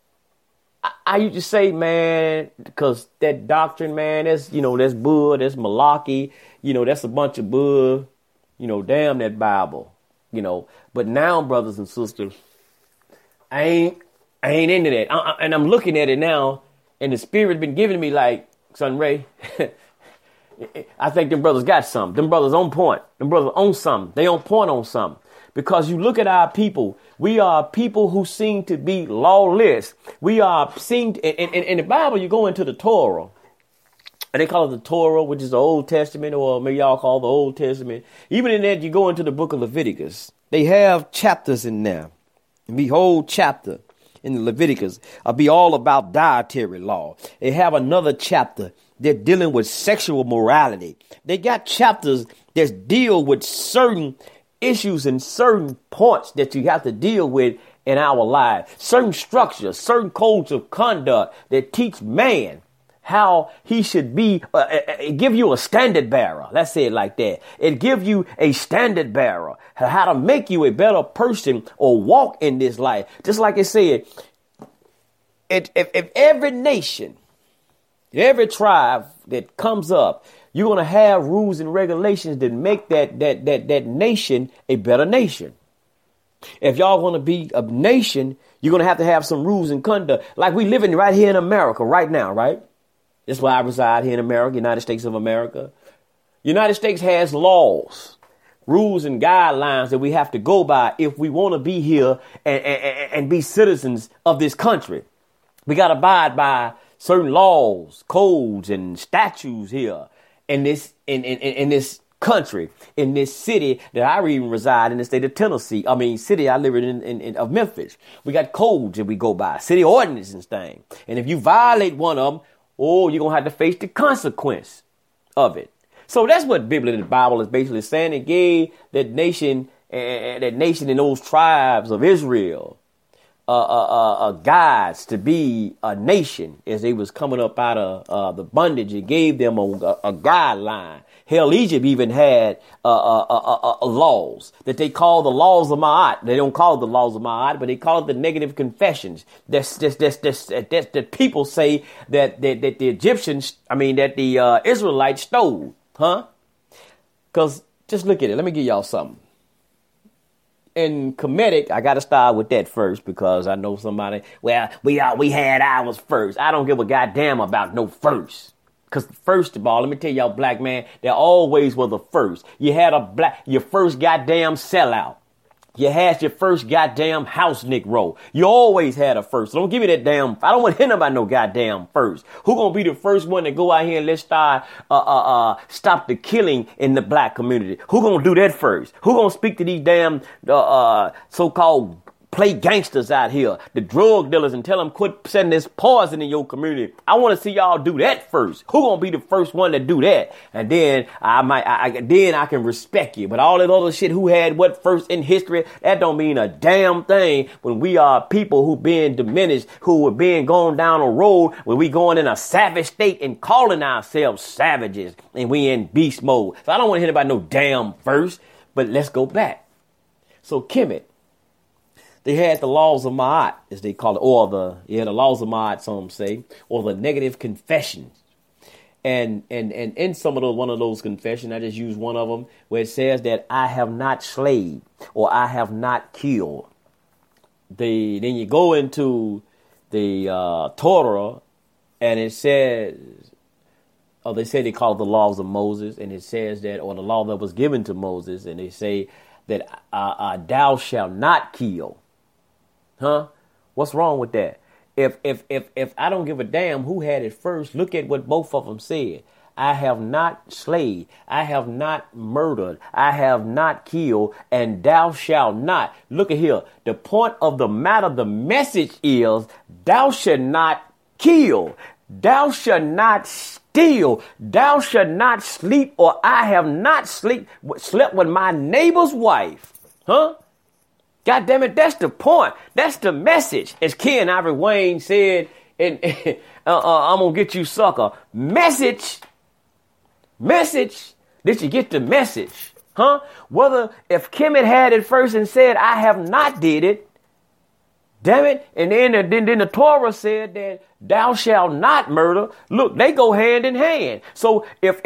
I used to say, man, because that doctrine, man, that's, you know, that's bull, that's malarkey, you know, that's a bunch of bull, you know, damn that Bible, you know. But now, brothers and sisters, I ain't into that. And I'm looking at it now, and the Spirit been giving me like, Son Ray, I think them brothers got something. Them brothers on point. Them brothers on something. They on point on something. Because you look at our people, we are people who seem to be lawless. We are seen in the Bible. You go into the Torah, and they call it the Torah, which is the Old Testament, or maybe y'all call the Old Testament. Even in that, you go into the book of Leviticus. They have chapters in there. And the whole chapter in the Leviticus will be all about dietary law. They have another chapter. They're dealing with sexual morality. They got chapters that deal with certain issues and certain points that you have to deal with in our lives, certain structures, certain codes of conduct that teach man how he should be, give you a standard bearer. Let's say it like that. It give you a standard bearer, how to make you a better person or walk in this life. Just like it said, if every nation, every tribe that comes up, you're going to have rules and regulations that make that nation a better nation. If y'all want to be a nation, you're going to have some rules and conduct. Like we living right here in America right now, right? That's why I reside here in America, United States of America. United States has laws. rules and guidelines that we have to go by if we want to be here and be citizens of this country. We got to abide by certain laws, codes, and statutes here in this country, in this city that I even reside in, the state of Tennessee. I mean, city I live in of Memphis. We got codes that we go by, city ordinances and things. And if you violate one of them, you're going to have to face the consequence of it. So that's what the Bible is basically saying. It gave that nation and those tribes of Israel guides to be a nation as they was coming up out of the bondage. It gave them a guideline. Hell, Egypt even had laws that they call the laws of Ma'at. They don't call it the laws of Ma'at, but they call it the negative confessions. That people say that the Egyptians, that the Israelites stole, huh? Because just look at it. Let me give y'all something. In Kemetic, I got to start with that first because I know somebody. Well, we had ours first. I don't give a goddamn about no first. Because first of all, let me tell y'all, black man, there always was a first. You had your first goddamn sellout. You had your first goddamn house Negro. You always had a first. So don't give me that damn. I don't want to hear about no goddamn first. Who gonna be the first one to go out here and let's start stop the killing in the black community? Who gonna do that first? Who gonna speak to these damn so-called play gangsters out here, the drug dealers, and tell them quit setting this poison in your community? I want to see y'all do that first. Who gonna be the first one to do that? And then I can respect you. But all that other shit, who had what first in history, that don't mean a damn thing when we are people who being diminished, who are being going down a road where we going in a savage state and calling ourselves savages, and we in beast mode. So I don't want to hear about no damn first. But let's go back. So Kemet, they had the laws of Ma'at, as they call it, or the laws of Ma'at, some say, or the negative confessions. And in some of those, one of those confessions, I just use one of them where it says that I have not slayed or I have not killed. Then you go into the Torah, and it says, they say they call it the laws of Moses, and it says that, or the law that was given to Moses, and they say that thou shalt not kill. Huh? What's wrong with that? If I don't give a damn who had it first, look at what both of them said. I have not slayed. I have not murdered. I have not killed, and thou shalt not. Look at here. The point of the matter, the message is, thou shalt not kill. Thou shalt not steal. Thou shalt not sleep, or I have not slept with my neighbor's wife. Huh? God damn it, that's the point. That's the message. As Ken Ivory Wayne said, I'm going to get you, sucker. Message. Did you get the message? Huh? Whether if Kemet had it first and said, I have not did it. Damn it. And then the Torah said that thou shalt not murder. Look, they go hand in hand. So if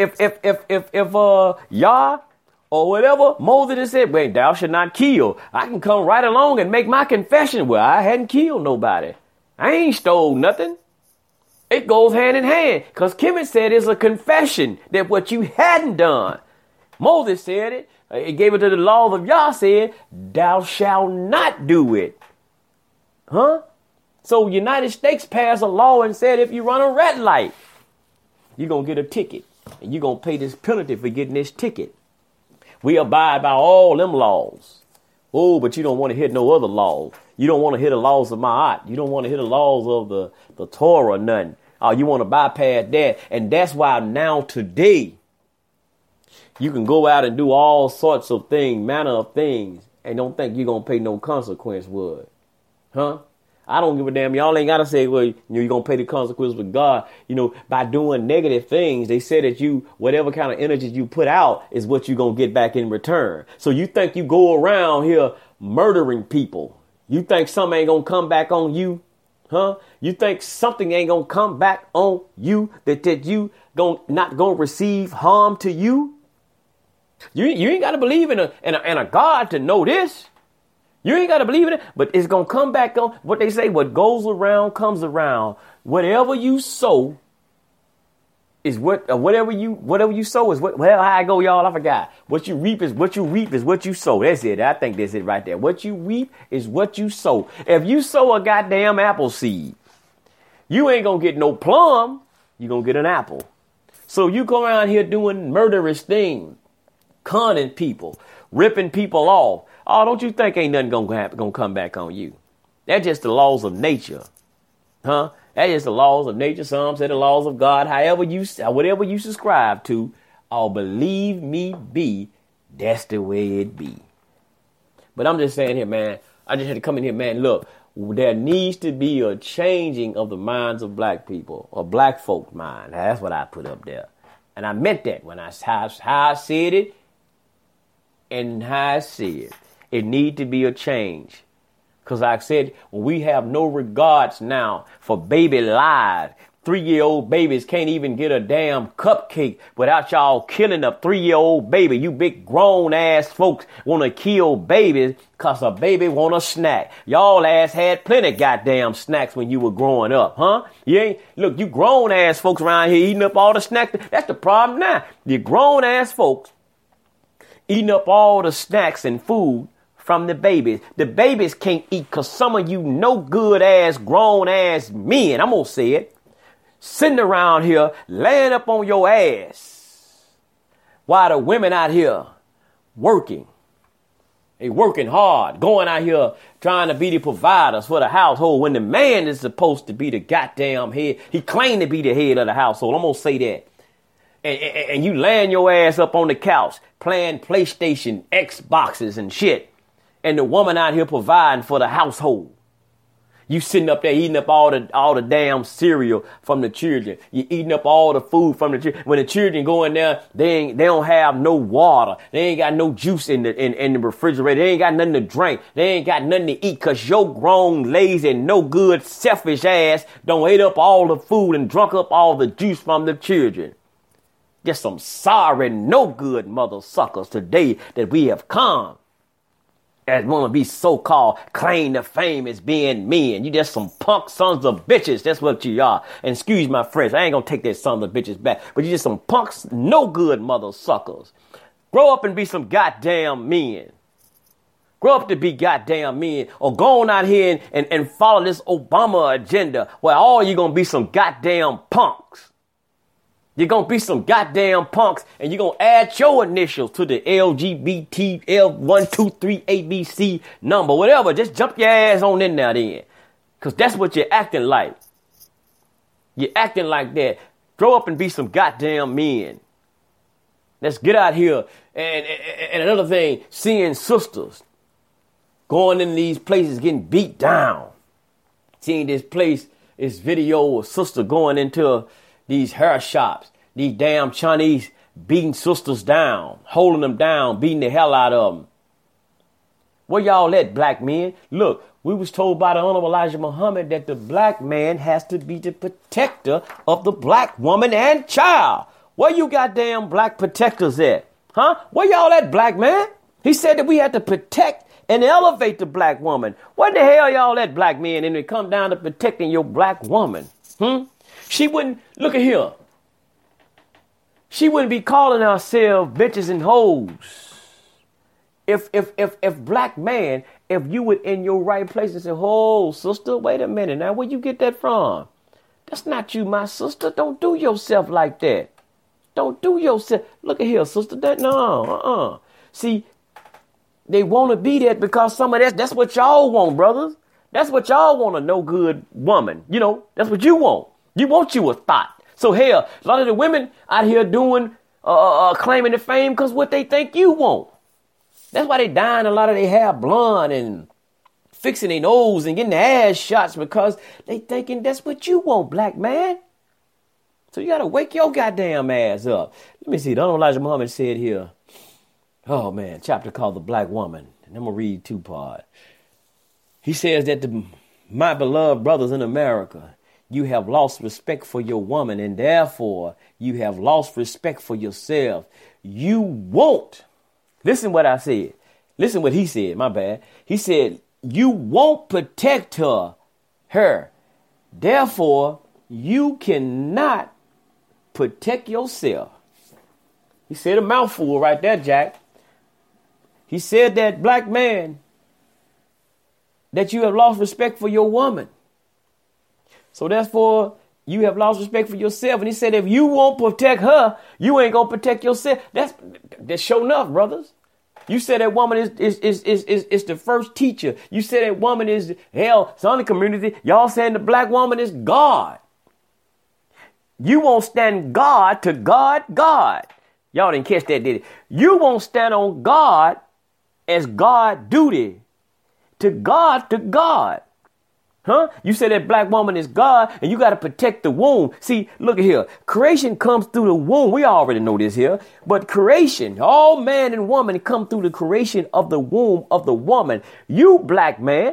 Yah or whatever, Moses has said, wait, thou shalt not kill. I can come right along and make my confession. Well, I hadn't killed nobody. I ain't stole nothing. It goes hand in hand. Because Kemet said it's a confession that what you hadn't done. Moses said it. It gave it to the laws of Yah, said, thou shalt not do it. Huh? So United States passed a law and said if you run a red light, you're going to get a ticket. And you're going to pay this penalty for getting this ticket. We abide by all them laws. Oh, but you don't want to hit no other laws. You don't want to hit the laws of Ma'at. You don't want to hit the laws of the Torah or nothing. You want to bypass that. And that's why now today, you can go out and do all sorts of things, manner of things, and don't think you're going to pay no consequence with it. Huh? I don't give a damn. Y'all ain't got to say, well, you're going to pay the consequences with God. By doing negative things, they say that whatever kind of energy you put out is what you're going to get back in return. So you think you go around here murdering people. You think something ain't going to come back on you? Huh? You think something ain't going to come back on you that you not going to receive harm to you? You ain't got to believe in a God to know this. You ain't got to believe in it, but it's going to come back on what they say. What goes around comes around. Whatever you sow, is what whatever you sow is what. Well, how I go, y'all. I forgot. What you reap is what you sow. That's it. I think that's it right there. What you reap is what you sow. If you sow a goddamn apple seed, you ain't gonna get no plum. You gonna get an apple. So you go around here doing murderous things, conning people, ripping people off. Oh, don't you think ain't nothing gonna come back on you? That's just the laws of nature, huh? That is the laws of nature. Some say the laws of God. Whatever you subscribe to, oh, believe me, that's the way it be. But I'm just saying here, man. I just had to come in here, man. Look, there needs to be a changing of the minds of black people, or black folk mind. That's what I put up there, and I meant that when how I said it, and how I said it. It need to be a change. Because like I said, when we have no regards now for baby lives, 3-year-old babies can't even get a damn cupcake without y'all killing a 3-year-old baby. You big grown ass folks want to kill babies because a baby want a snack. Y'all ass had plenty goddamn snacks when you were growing up, huh? Look, you grown ass folks around here eating up all the snacks. That's the problem now. You grown ass folks eating up all the snacks and food from the babies. The babies can't eat because some of you no good ass grown ass men, I'm gonna say it, sitting around here laying up on your ass while the women out here working. They working hard, going out here trying to be the providers for the household when the man is supposed to be the goddamn head. He claimed to be the head of the household. I'm gonna say that. And you laying your ass up on the couch playing PlayStation, Xboxes and shit. And the woman out here providing for the household. You sitting up there eating up all the damn cereal from the children. You eating up all the food from the children. When the children go in there, they don't have no water. They ain't got no juice in the refrigerator. They ain't got nothing to drink. They ain't got nothing to eat because your grown, lazy, no good, selfish ass don't ate up all the food and drunk up all the juice from the children. Just some sorry, no good mother suckers today that we have come. As want to be so-called claim to fame as being men. You just some punk sons of bitches. That's what you are. And excuse my French. I ain't going to take that sons of bitches back. But you just some punks, no good mother suckers. Grow up and be some goddamn men. Grow up to be goddamn men. Or go on out here and follow this Obama agenda where all you going to be some goddamn punks. You're going to be some goddamn punks and you're going to add your initials to the LGBT L123ABC number, whatever. Just jump your ass on in there then. Because that's what you're acting like. You're acting like that. Grow up and be some goddamn men. Let's get out here. And another thing, seeing sisters going in these places getting beat down. Seeing this video of sister going into these hair shops, these damn Chinese beating sisters down, holding them down, beating the hell out of them. Where y'all at, black men? Look, we was told by the Honorable Elijah Muhammad that the black man has to be the protector of the black woman and child. Where you goddamn black protectors at? Huh? Where y'all at, black man? He said that we had to protect and elevate the black woman. What the hell y'all at, black men? And it come down to protecting your black woman. She wouldn't, look at here. She wouldn't be calling herself bitches and hoes. If black man, if you were in your right place and say, oh, sister, wait a minute now, where you get that from? That's not you, my sister. Don't do yourself like that. Don't do yourself. Look at here, sister. See, they want to be that because some of that's what y'all want, brothers. That's what y'all want, a no good woman. You know, that's what you want. You want you a thought. So hell, a lot of the women out here doing, claiming the fame because what they think you want. That's why they dyeing a lot of their hair blonde and fixing their nose and getting their ass shots because they thinking that's what you want, black man. So you got to wake your goddamn ass up. Let me see. The Honorable Elijah Muhammad said here, oh man, chapter called The Black Woman. And I'm going to read 2 parts. He says that my beloved brothers in America, you have lost respect for your woman, and therefore you have lost respect for yourself. You won't. Listen what I said. Listen what he said. My bad. He said, you won't protect her. Therefore, you cannot protect yourself. He said a mouthful right there, Jack. He said that, black man, that you have lost respect for your woman. So therefore, you have lost respect for yourself. And he said, if you won't protect her, you ain't gonna protect yourself. That's sure enough, brothers. You said that woman is the first teacher. You said that woman is hell. Some of the community, y'all saying the black woman is God. You won't stand God to God. Y'all didn't catch that, did it? You won't stand on God as God duty to God. Huh? You said that black woman is God and you got to protect the womb. See, look at here. Creation comes through the womb. We already know this here. But creation, all man and woman come through the creation of the womb of the woman. You, black man,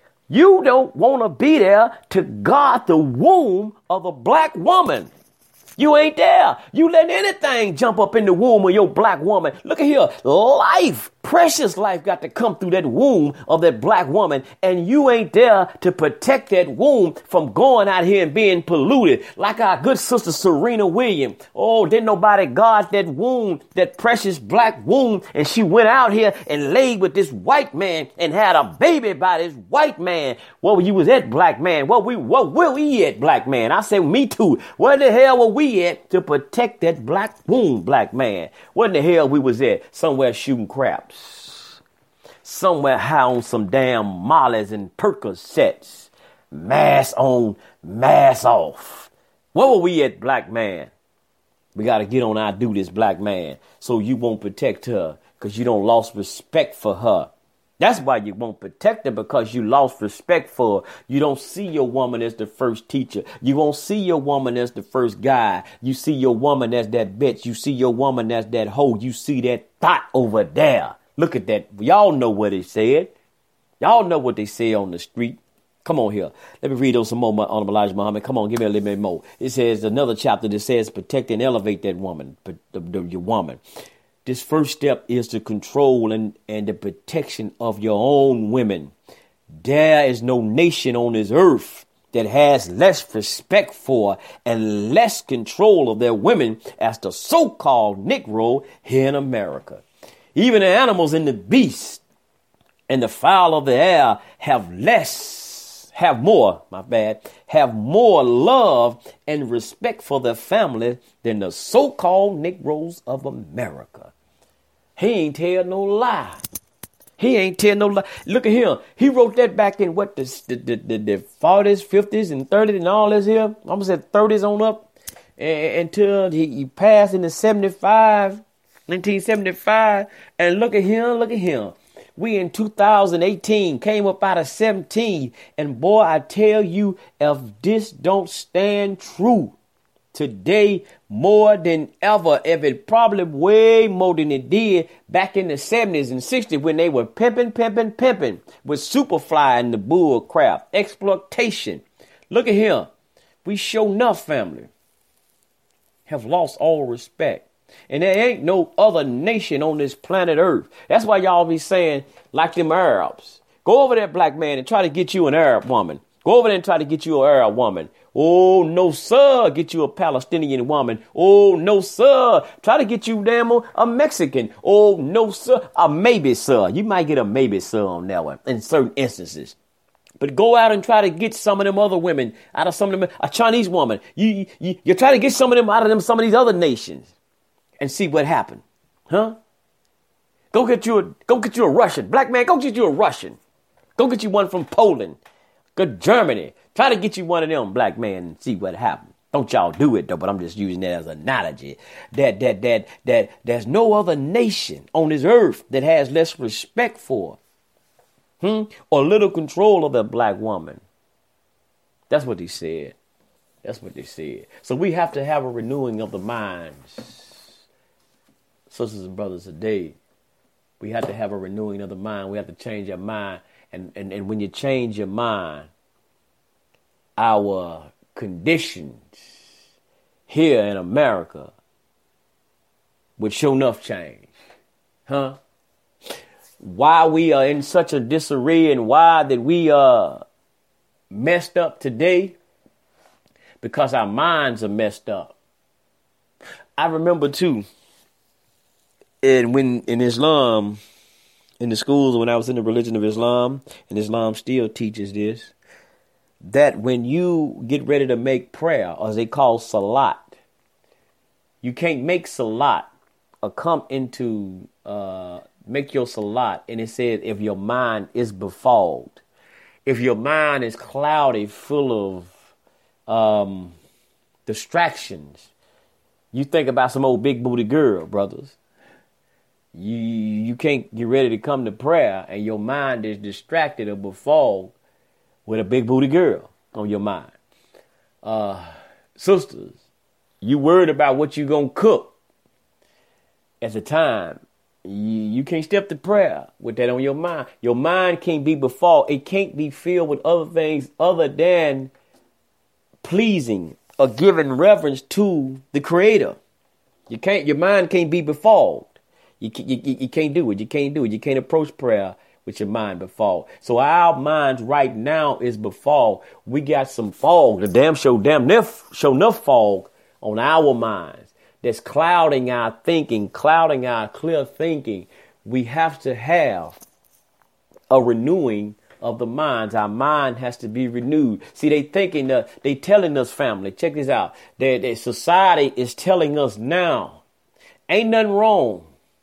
you don't want to be there to guard the womb of a black woman. You ain't there. You letting anything jump up in the womb of your black woman. Look at here. Life, precious life got to come through that womb of that black woman. And you ain't there to protect that womb from going out here and being polluted. Like our good sister Serena Williams. Oh, didn't nobody guard that womb, that precious black womb. And she went out here and laid with this white man and had a baby by this white man. Well, you was at, black man? What were we at, black man? I said, me too. Where the hell were we at to protect that black womb, black man? Where the hell we was at? Somewhere shooting craps. Somewhere high on some damn Mollies and Percocets. Mask on, mask off. Where were we at, black man? We got to get on our duties, black man, so you won't protect her because you don't lost respect for her. That's why you won't protect her, because you lost respect for her. You don't see your woman as the first teacher. You won't see your woman as the first guy. You see your woman as that bitch. You see your woman as that hoe. You see that thought over there. Look at that. Y'all know what it said. Y'all know what they say on the street. Come on here. Let me read those some more on Elijah Muhammad. Come on, give me a little bit more. It says another chapter that says protect and elevate that woman, your woman. This first step is the control and the protection of your own women. There is no nation on this earth that has less respect for and less control of their women as the so-called Negro here in America. Even the animals and the beasts and the fowl of the air have more love and respect for their family than the so-called Negroes of America. He ain't tell no lie. Look at him. He wrote that back in what, the 40s, 50s, and 30s and all this here. Almost at 30s on up until he passed in the 1975. And look at him. We in 2018 came up out of 17. And boy, I tell you, if this don't stand true today more than ever, if it probably way more than it did back in the 70s and 60s when they were pimping with Superfly and the bull crap, exploitation. Look at here. We sure enough, family, have lost all respect. And there ain't no other nation on this planet Earth. That's why y'all be saying, like them Arabs, go over there, black man, and try to get you an Arab woman. Go over there and try to get you an Arab woman. Oh, no, sir. Get you a Palestinian woman. Oh, no, sir. Try to get you a Mexican. Oh, no, sir. A maybe, sir. You might get a maybe, sir, on that one in certain instances. But go out and try to get some of them other women out of some of them, a Chinese woman. You try to get some of them out of them, some of these other nations and see what happened. Huh? Go get you a Russian. Black man, go get you a Russian. Go get you one from Poland. Go Germany. Try to get you one of them, black man, and see what happens. Don't y'all do it, though, but I'm just using that as an analogy. That there's no other nation on this earth that has less respect for or little control of the black woman. That's what they said. So we have to have a renewing of the minds. Sisters and brothers, today, we have to have a renewing of the mind. We have to change our mind. And when you change your mind, our conditions here in America would sure enough change. Huh? Why we are in such a disarray and why that we are messed up today? Because our minds are messed up. I remember too, and when in Islam, in the schools when I was in the religion of Islam, and Islam still teaches this, that when you get ready to make prayer, or as they call salat, you can't make salat or come into make your salat, and it says if your mind is befogged, if your mind is cloudy, full of distractions, you think about some old big booty girl, brothers. You can't get ready to come to prayer and your mind is distracted or befogged with a big booty girl on your mind. Sisters, you worried about what you gonna cook at the time. You can't step to prayer with that on your mind. Your mind can't be befogged. It can't be filled with other things other than pleasing or giving reverence to the Creator. Your mind can't be befogged. You can't do it. You can't do it. You can't approach prayer with your mind befogged. So our minds right now is befogged. We got some fog, the damn enough fog on our minds that's clouding our thinking, clouding our clear thinking. We have to have a renewing of the minds. Our mind has to be renewed. See, they telling us, family, check this out. That society is telling us now, ain't nothing wrong.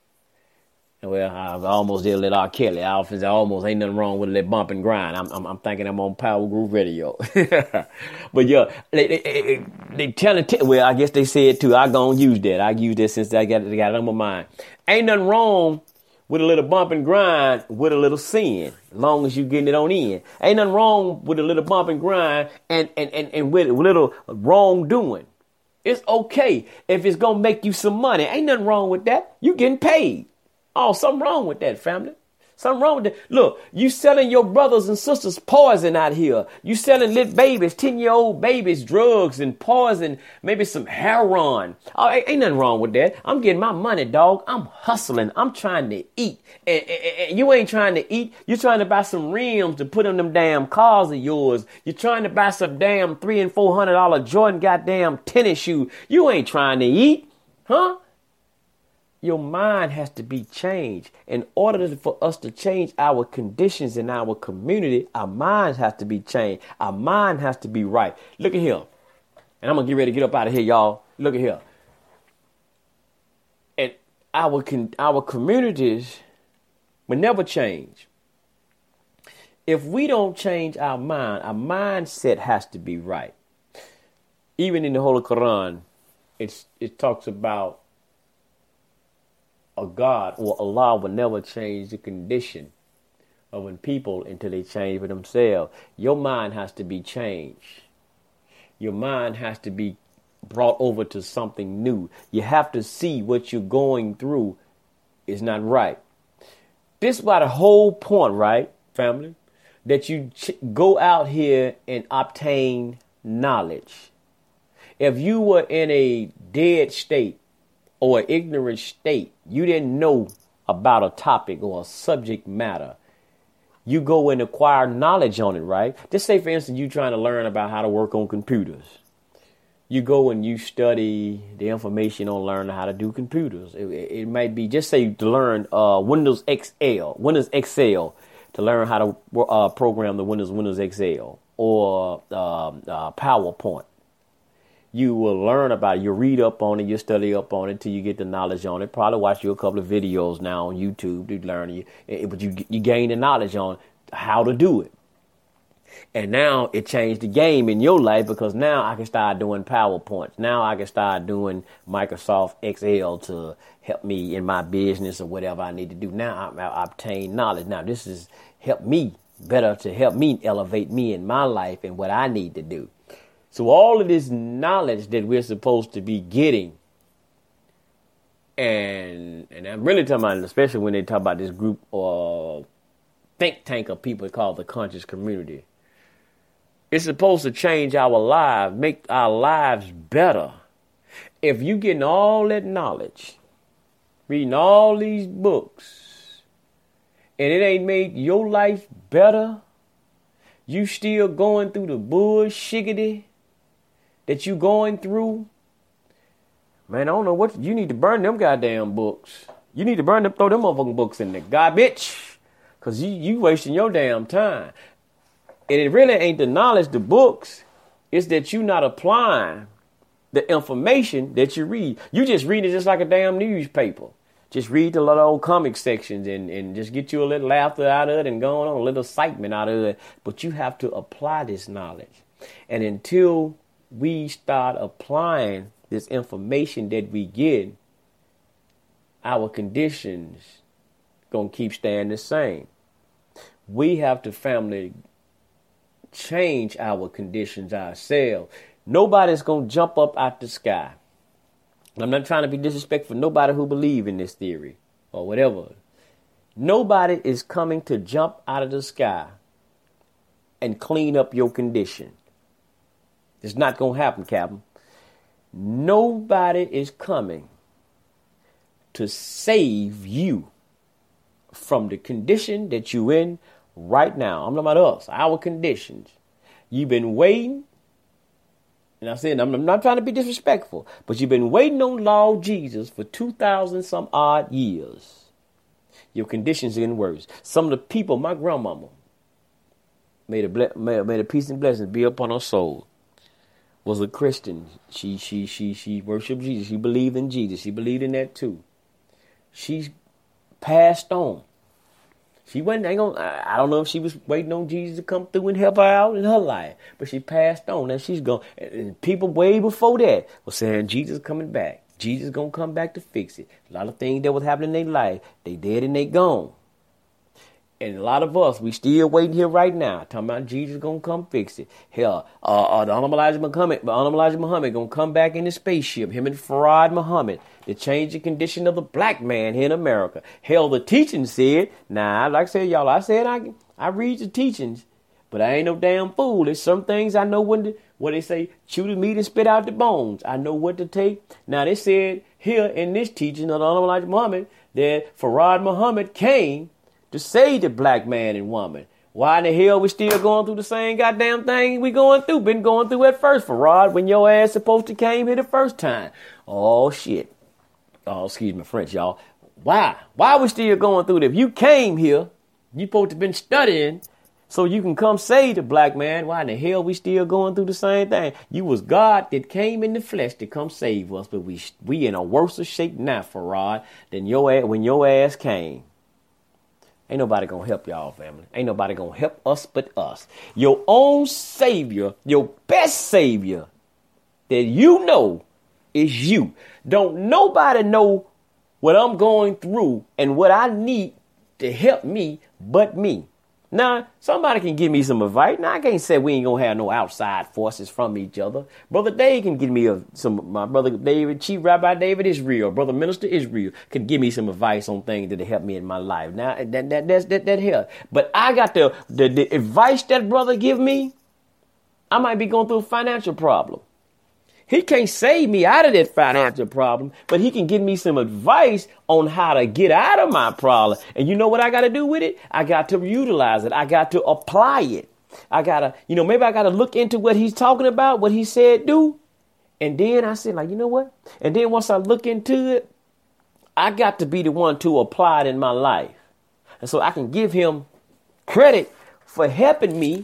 Well, I almost did let R. Kelly. I often say almost ain't nothing wrong with a little bump and grind. I'm thinking I'm on Power Groove Radio. But yeah, they telling, well, I guess they said too. I gonna use that. I use that since I got it on my mind. Ain't nothing wrong with a little bump and grind with a little sin, as long as you getting it on in. Ain't nothing wrong with a little bump and grind and with a little wrongdoing. It's okay if it's gonna make you some money. Ain't nothing wrong with that. You getting paid. Oh, something wrong with that, family. Something wrong with that. Look, you selling your brothers and sisters poison out here. You selling little babies, 10-year-old babies, drugs and poison, maybe some heroin. Oh, ain't nothing wrong with that. I'm getting my money, dog. I'm hustling. I'm trying to eat. And you ain't trying to eat. You're trying to buy some rims to put on them damn cars of yours. You're trying to buy some damn $300 and $400 Jordan goddamn tennis shoe. You ain't trying to eat, huh? Your mind has to be changed. In order for us to change our conditions in our community, our minds have to be changed. Our mind has to be right. Look at here. And I'm going to get ready to get up out of here, y'all. Look at here. And our communities will never change. If we don't change our mind, our mindset has to be right. Even in the Holy Quran, it talks about a God or Allah will never change the condition of an people until they change for themselves. Your mind has to be changed. Your mind has to be brought over to something new. You have to see what you're going through is not right. This is why the whole point, right, family, that you go out here and obtain knowledge. If you were in a dead state, or an ignorant state, you didn't know about a topic or a subject matter, you go and acquire knowledge on it, right? Just say, for instance, you trying to learn about how to work on computers. You go and you study the information on learning how to do computers. It might be, just say, to learn Windows Excel to learn how to program the Windows Excel, or PowerPoint. You will learn about it. You read up on it. You study up on it till you get the knowledge on it. Probably watch you a couple of videos now on YouTube to learn. But you gain the knowledge on how to do it. And now it changed the game in your life, because now I can start doing PowerPoints. Now I can start doing Microsoft Excel to help me in my business or whatever I need to do. Now I obtain knowledge. Now this is help me elevate me in my life and what I need to do. So all of this knowledge that we're supposed to be getting, and I'm really talking about, especially when they talk about this group or think tank of people called the conscious community, it's supposed to change our lives, make our lives better. If you getting all that knowledge, reading all these books, and it ain't made your life better, you still going through the bullshiggity that you going through, Man, I don't know what you need to burn them goddamn books. You need to throw them motherfucking books in the garbage. Cause you wasting your damn time. And it really ain't the knowledge, the books. It's that you not applying the information that you read. You just read it just like a damn newspaper. Just read the little old comic sections and just get you a little laughter out of it and going on, a little excitement out of it. But you have to apply this knowledge. And until we start applying this information that we get, our conditions gonna keep staying the same. We have to, family, change our conditions ourselves. Nobody's gonna jump up out the sky. I'm not trying to be disrespectful for nobody who believe in this theory or whatever. Nobody is coming to jump out of the sky and clean up your condition. It's not gonna happen, Captain. Nobody is coming to save you from the condition that you're in right now. I'm talking about us, our conditions. You've been waiting, and I said, I'm not trying to be disrespectful, but you've been waiting on Lord Jesus for 2,000 some odd years. Your conditions are getting worse. Some of the people, my grandmama, made a peace and blessings be upon her soul, was a Christian. She worshiped Jesus. She believed in Jesus. She believed in that too. She passed on. I don't know if she was waiting on Jesus to come through and help her out in her life, but she passed on. Now she's gone. And people way before that were saying Jesus coming back. Jesus gonna come back to fix it. A lot of things that was happening in their life, they dead and they gone. And a lot of us, we still waiting here right now, talking about Jesus gonna come fix it. Hell, the Honorable Elijah Muhammad gonna come back in the spaceship, him and Farad Muhammad, to change the condition of the black man here in America. Hell, the teaching said, like I said, y'all, I read the teachings, but I ain't no damn fool. There's some things I know what they say, chew the meat and spit out the bones. I know what to take. Now, they said here in this teaching of the Honorable Elijah Muhammad that Farad Muhammad came to save the black man and woman. Why in the hell we still going through the same goddamn thing we been going through at first, Farad, when your ass supposed to came here the first time? Oh, shit. Oh, excuse me, French, y'all. Why? Why we still going through it? If you came here, you supposed to been studying so you can come save the black man. Why in the hell we still going through the same thing? You was God that came in the flesh to come save us, but we in a worse shape now, Farad, than when your ass came. Ain't nobody gonna help y'all, family. Ain't nobody gonna help us but us. Your own savior, your best savior that you know is you. Don't nobody know what I'm going through and what I need to help me but me. Now, somebody can give me some advice. Now, I can't say we ain't going to have no outside forces from each other. Brother Dave can give me my brother David, Chief Rabbi David Israel, Brother Minister Israel can give me some advice on things that help me in my life. Now, that helps. But I got the advice that brother give me, I might be going through a financial problem. He can't save me out of that financial problem, but he can give me some advice on how to get out of my problem. And you know what I got to do with it? I got to utilize it. I got to apply it. I got to, maybe I got to look into what he's talking about, what he said do. And then I said, you know what? And then once I look into it, I got to be the one to apply it in my life. And so I can give him credit for helping me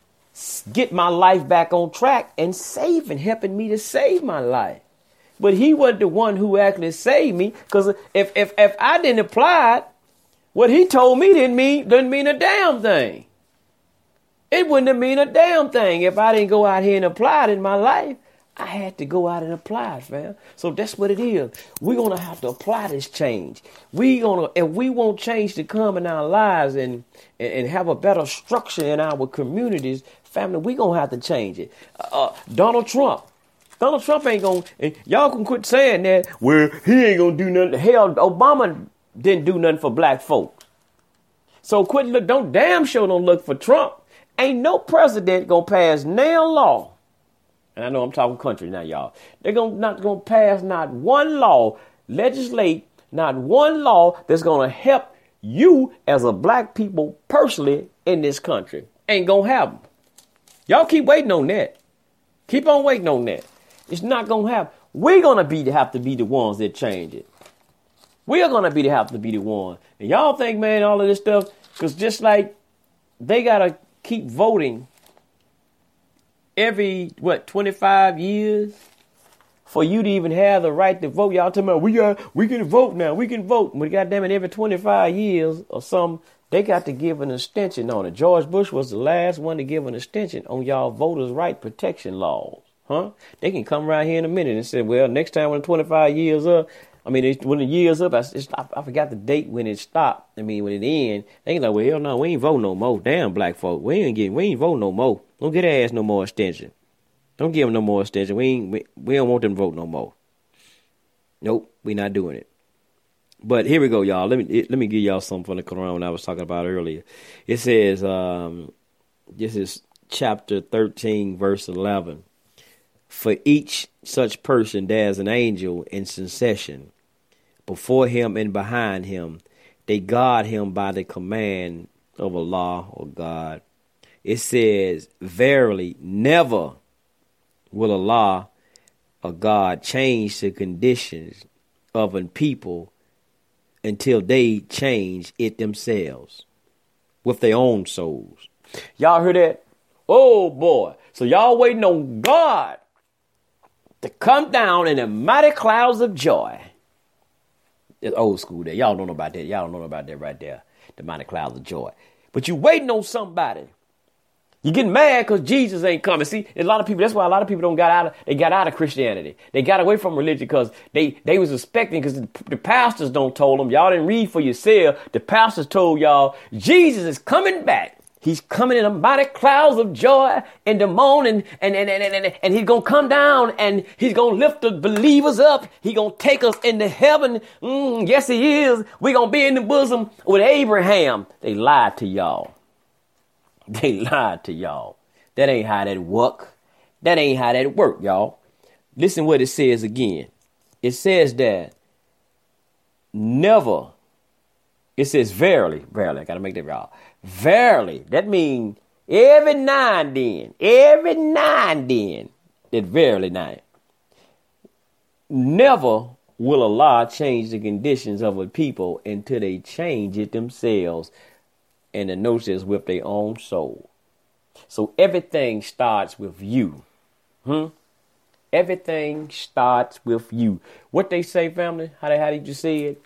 get my life back on track and helping me to save my life. But he wasn't the one who actually saved me, because if I didn't apply it, what he told me doesn't mean a damn thing. It wouldn't have mean a damn thing if I didn't go out here and apply it in my life. I had to go out and apply it, fam. So that's what it is. We're going to have to apply this change. If we want change to come in our lives and have a better structure in our communities, family, we're going to have to change it. Donald Trump ain't going to, y'all can quit saying that, well, he ain't going to do nothing. Hell, Obama didn't do nothing for black folks. So don't look for Trump. Ain't no president going to pass nail law. And I know I'm talking country now, y'all. They're not going to pass not one law, legislate not one law that's going to help you as a black people personally in this country. Ain't going to happen. Y'all keep waiting on that. Keep on waiting on that. It's not going to happen. we're gonna have to be the ones that change it. We are gonna have to be the one. And y'all think, man, all of this stuff, because just like they gotta keep voting every 25 years for you to even have the right to vote. Y'all talking about we can vote now. We can vote. But goddamn it, every 25 years or some, they got to give an extension on it. George Bush was the last one to give an extension on y'all voters' right protection laws. Huh? They can come around here in a minute and say, well, next time when the 25 years up, when the year's up, I forgot the date when it stopped. When it ended, they can like, well, hell no, we ain't vote no more. Damn black folk, we ain't vote no more. Don't get their ass no more extension. Don't give them no more extension. We don't want them to vote no more. Nope, we not doing it. But here we go, y'all. Let me give y'all something from the Quran I was talking about earlier. It says, this is chapter 13, verse 11. For each such person there's an angel in succession. Before him and behind him, they guard him by the command of Allah or God. It says, verily, never will Allah or God change the conditions of a people until they change it themselves with their own souls. Y'all heard that? Oh boy. So y'all waiting on God to come down in the mighty clouds of joy. It's old school there. Y'all don't know about that. Y'all don't know about that right there. The mighty clouds of joy. But you waiting on somebody. You getting mad because Jesus ain't coming. See, a lot of people, that's why a lot of people got out of Christianity. They got away from religion because they was expecting, because the pastors don't told them. Y'all didn't read for yourself. The pastors told y'all, Jesus is coming back. He's coming in the mighty clouds of joy in the morning, and he's going to come down and he's going to lift the believers up. He's going to take us into heaven. Yes, he is. We're going to be in the bosom with Abraham. They lied to y'all. They lied to y'all. That ain't how that work. That ain't how that work, y'all. Listen what it says again. It says that never. It says verily. I got to make that y'all. Verily, that means every now and then, that verily now. Never will Allah change the conditions of a people until they change it themselves, and the note says with their own soul. So everything starts with you. Everything starts with you. What they say, family? How did you say it?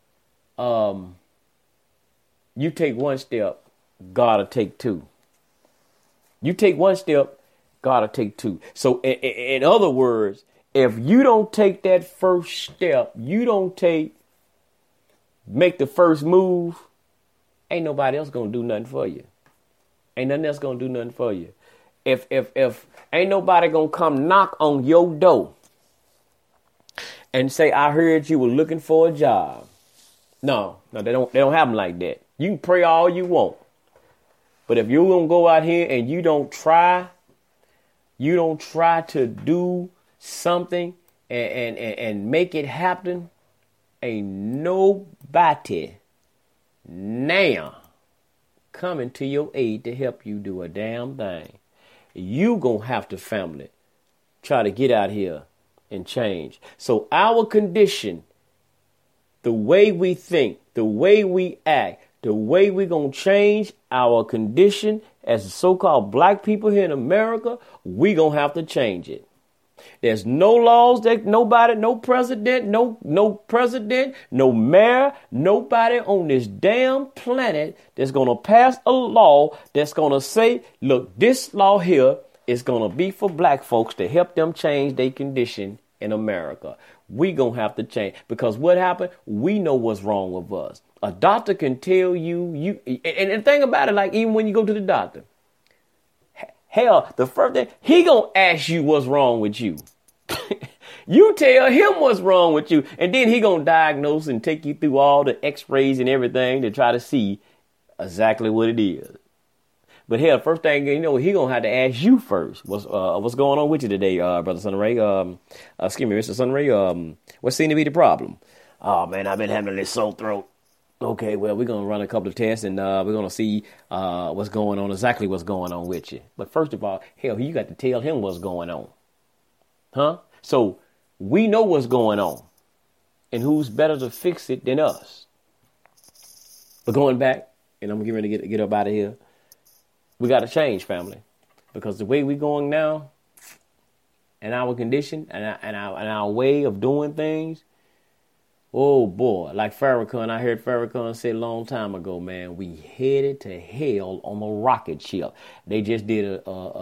You take one step, God will take two. You take one step, God will take two. So in other words, if you don't take that first step, you don't make the first move, ain't nobody else gonna do nothing for you. Ain't nothing else gonna do nothing for you. If ain't nobody gonna come knock on your door and say, I heard you were looking for a job. No, they don't have them like that. You can pray all you want. But if you don't go out here and you don't try to do something and make it happen, ain't nobody now coming to your aid to help you do a damn thing. You gonna have to, family, try to get out here and change. So our condition, the way we think, the way we act, the way we're going to change our condition as so-called black people here in America, we going to have to change it. There's no laws that nobody, no president, no mayor, nobody on this damn planet that's going to pass a law that's going to say, look, this law here is going to be for black folks to help them change their condition in America. We going to have to change, because what happened? We know what's wrong with us. A doctor can tell you, and the thing about it, like even when you go to the doctor, hell, the first thing, he gonna ask you what's wrong with you. You tell him what's wrong with you, and then he gonna diagnose and take you through all the x-rays and everything to try to see exactly what it is. But hell, first thing you know, he gonna have to ask you first, what's going on with you today, Brother Sunray? Excuse me, Mr. Sunray. What seemed to be the problem? Oh man, I've been having this sore throat. Okay, well, we're going to run a couple of tests, and we're going to see exactly what's going on with you. But first of all, hell, you got to tell him what's going on. Huh? So We know what's going on. And who's better to fix it than us? But going back, and I'm getting ready to get up out of here, we got to change, family. Because the way we're going now, and our condition, and our way of doing things, oh boy, like Farrakhan, I heard Farrakhan say a long time ago, man, we headed to hell on a rocket ship. They just did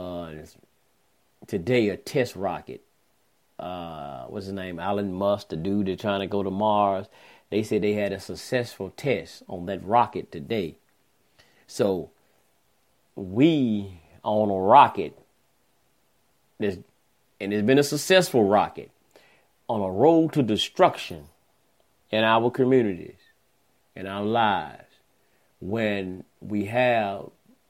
today a test rocket. What's his name? Elon Musk, the dude that's trying to go to Mars. They said they had a successful test on that rocket today. So we on a rocket, and it's been a successful rocket, on a road to destruction in our communities, in our lives, when we have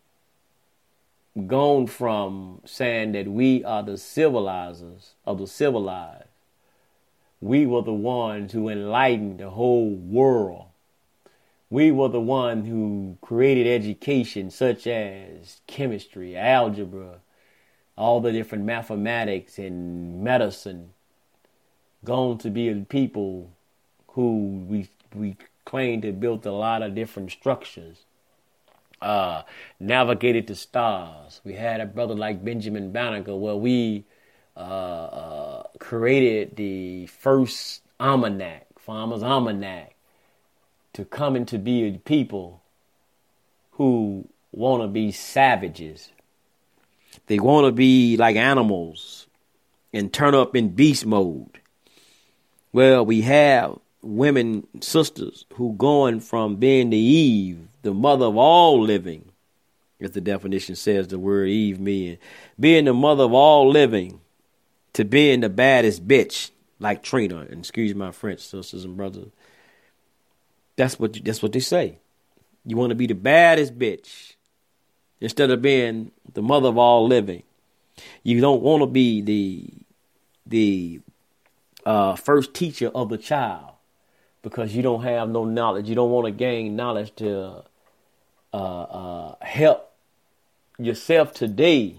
gone from saying that we are the civilizers of the civilized. We were the ones who enlightened the whole world. We were the one who created education such as chemistry, algebra, all the different mathematics and medicine. Gone to be people who we claim to build a lot of different structures. Navigated the stars. We had a brother like Benjamin Banneker where we created the first almanac, Farmer's Almanac, to come into be a people who want to be savages. They want to be like animals and turn up in beast mode. Well, we have women, sisters, who going from being the Eve, the mother of all living, as the definition says the word Eve mean, being the mother of all living, to being the baddest bitch, like Trina, and excuse my French, sisters and brothers. That's what they say. You want to be the baddest bitch instead of being the mother of all living. You don't want to be the first teacher of the child because you don't have no knowledge. You don't want to gain knowledge to help yourself today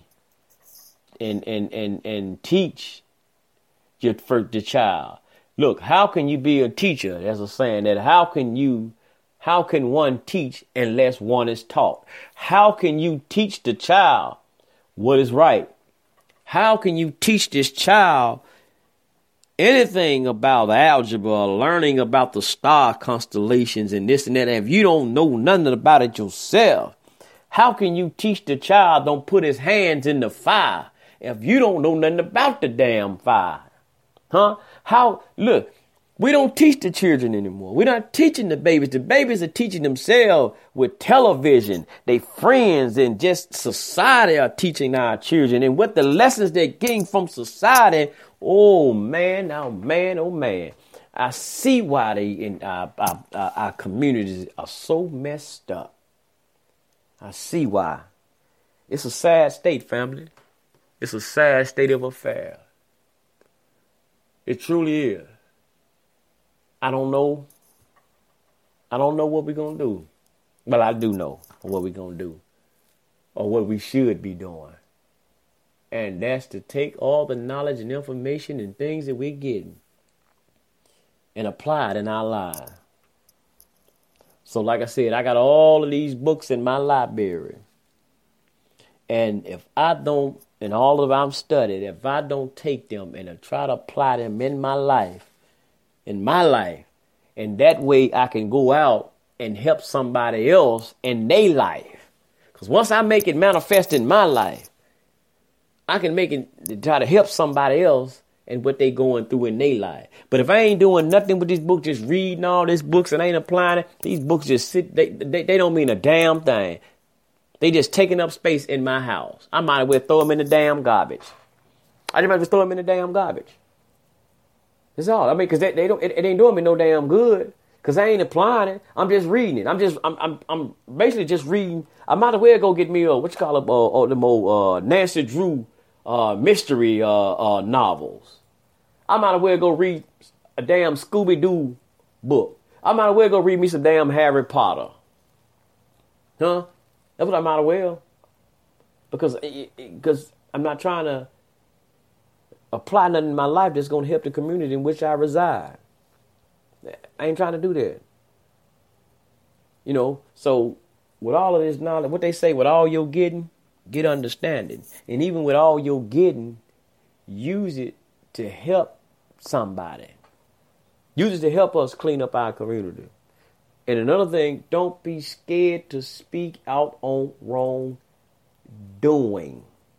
and teach the child. Look, how can you be a teacher? There's a saying that how can one teach unless one is taught? How can you teach the child what is right? How can you teach this child anything about algebra, learning about the star constellations and this and that, if you don't know nothing about it yourself? How can you teach the child don't put his hands in the fire if you don't know nothing about the damn fire? Huh? Look, we don't teach the children anymore. We're not teaching the babies. The babies are teaching themselves with television. They friends and just society are teaching our children. And what the lessons they're getting from society, oh man, oh man. I see why they in our communities are so messed up. I see why. It's a sad state, family. It's a sad state of affairs. It truly is. I don't know what we're going to do. Well, I do know what we're going to do or what we should be doing. And that's to take all the knowledge and information and things that we're getting and apply it in our lives. So like I said, I got all of these books in my library. And if I don't, and all of them I'm studied, if I don't take them and try to apply them in my life, and that way I can go out and help somebody else in their life. Because once I make it manifest in my life, I can make it to try to help somebody else and what they going through in their life. But if I ain't doing nothing with these books, just reading all these books and ain't applying it, these books just sit, they don't mean a damn thing. They just taking up space in my house. I might as well throw them in the damn garbage. I just might as well throw them in the damn garbage. That's all. I mean, because it ain't doing me no damn good. Because I ain't applying it. I'm just reading it. I'm basically just reading. I might as well go get me Nancy Drew mystery novels. I might as well go read a damn Scooby-Doo book. I might as well go read me some damn Harry Potter. Huh? That's what I might as well. Because I'm not trying to apply nothing in my life that's going to help the community in which I reside. I ain't trying to do that. So with all of this knowledge, what they say, with all you're getting, get understanding. And even with all you're getting, use it to help somebody. Use it to help us clean up our community. And another thing, don't be scared to speak out on wrongdoing.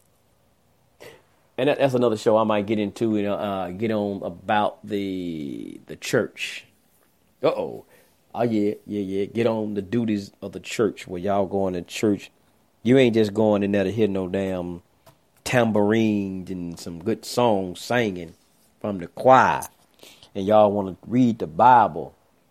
And that's another show I might get into and get on about the church. Oh yeah. Get on the duties of the church. Where y'all going to church, you ain't just going in there to hear no damn tambourines and some good songs singing from the choir. And y'all want to read the Bible,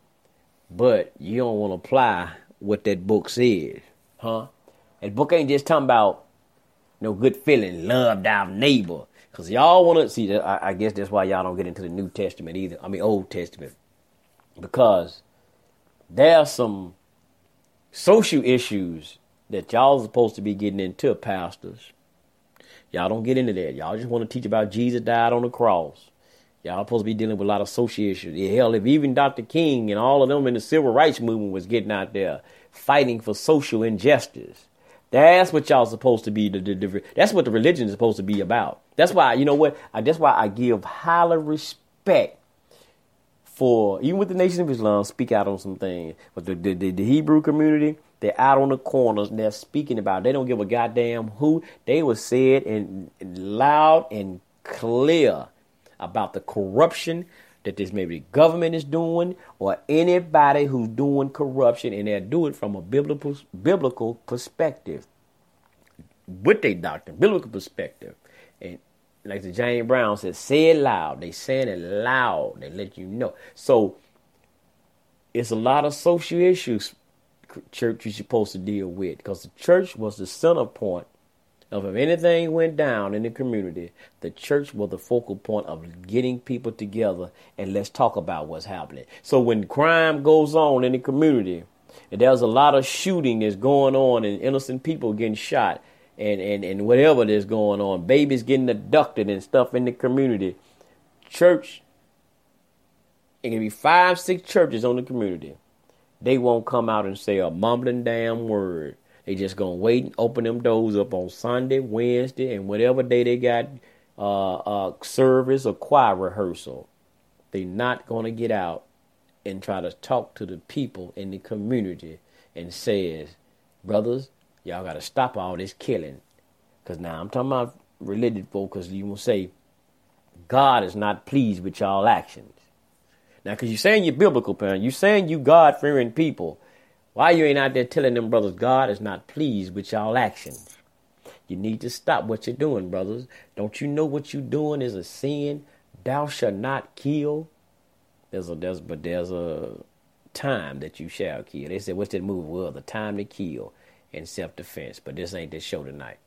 but you don't want to apply what that book says, huh? That book ain't just talking about no good feeling, love thy neighbor. Because y'all want to see that. I guess that's why y'all don't get into the New Testament either. I mean, Old Testament. Because there are some social issues that y'all are supposed to be getting into, pastors. Y'all don't get into that. Y'all just want to teach about Jesus died on the cross. Y'all supposed to be dealing with a lot of social issues. Yeah, hell, if even Dr. King and all of them in the civil rights movement was getting out there fighting for social injustice, that's what y'all supposed to be. That's what the religion is supposed to be about. That's why, that's why I give highly respect for, even with the Nation of Islam, speak out on some things. But the Hebrew community, they're out on the corners and they're speaking about it. They don't give a goddamn who. They were said in loud and clear about the corruption that this maybe the government is doing, or anybody who's doing corruption, and they're doing it from a biblical perspective, with their doctrine, biblical perspective. And like the James Brown said, say it loud. They saying it loud. They let you know. So it's a lot of social issues church you're supposed to deal with, because the church was the center point of, if anything went down in the community, the church was the focal point of getting people together and let's talk about what's happening. So when crime goes on in the community, and there's a lot of shooting that's going on and innocent people getting shot and whatever that's going on, babies getting abducted and stuff in the community, church, it can be 5-6 churches on the community. They won't come out and say a mumbling damn word. They just gonna wait and open them doors up on Sunday, Wednesday, and whatever day they got service or choir rehearsal. They not gonna get out and try to talk to the people in the community and says, brothers, y'all gotta stop all this killing. Because now I'm talking about religious folk, because you will say God is not pleased with y'all actions. Now, because you're saying you're biblical, parent, you're saying you God-fearing people. Why you ain't out there telling them brothers God is not pleased with y'all actions? You need to stop what you're doing, brothers. Don't you know what you're doing is a sin? Thou shalt not kill. There's a time that you shall kill. They said, what's that movie? Well, the time to kill in self-defense. But this ain't this show tonight.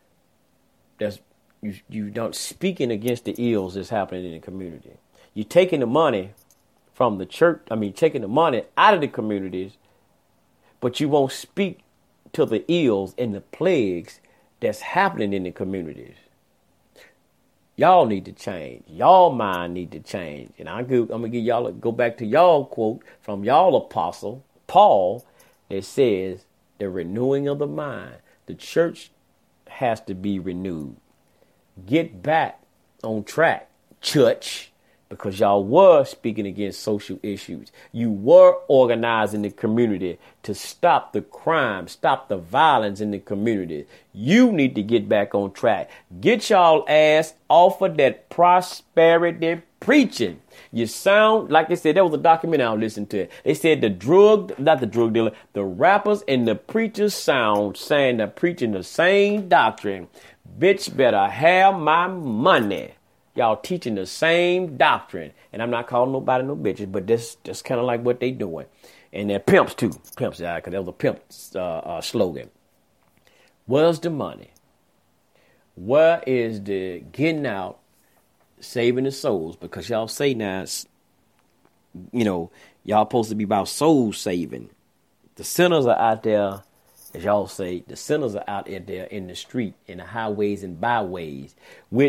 You don't speaking against the ills that's happening in the community. You're taking the money from the church. Taking the money out of the communities. But you won't speak to the ills and the plagues that's happening in the communities. Y'all need to change. Y'all mind need to change. And I'm going to give y'all go back to y'all quote from y'all apostle, Paul, that says the renewing of the mind. The church has to be renewed. Get back on track, church. Because y'all were speaking against social issues. You were organizing the community to stop the crime, stop the violence in the community. You need to get back on track. Get y'all ass off of that prosperity preaching. You sound, like I said, there was a documentary I listened to. They said the rappers and the preachers saying they're preaching the same doctrine. Bitch better have my money. Y'all teaching the same doctrine. And I'm not calling nobody no bitches, but that's kind of like what they doing. And they're pimps too. Pimps, because that was a pimp slogan. Where's the money? Where is the getting out, saving the souls? Because y'all say now, y'all supposed to be about soul saving. The sinners are out there, as y'all say, the sinners are out there in the street, in the highways and byways, which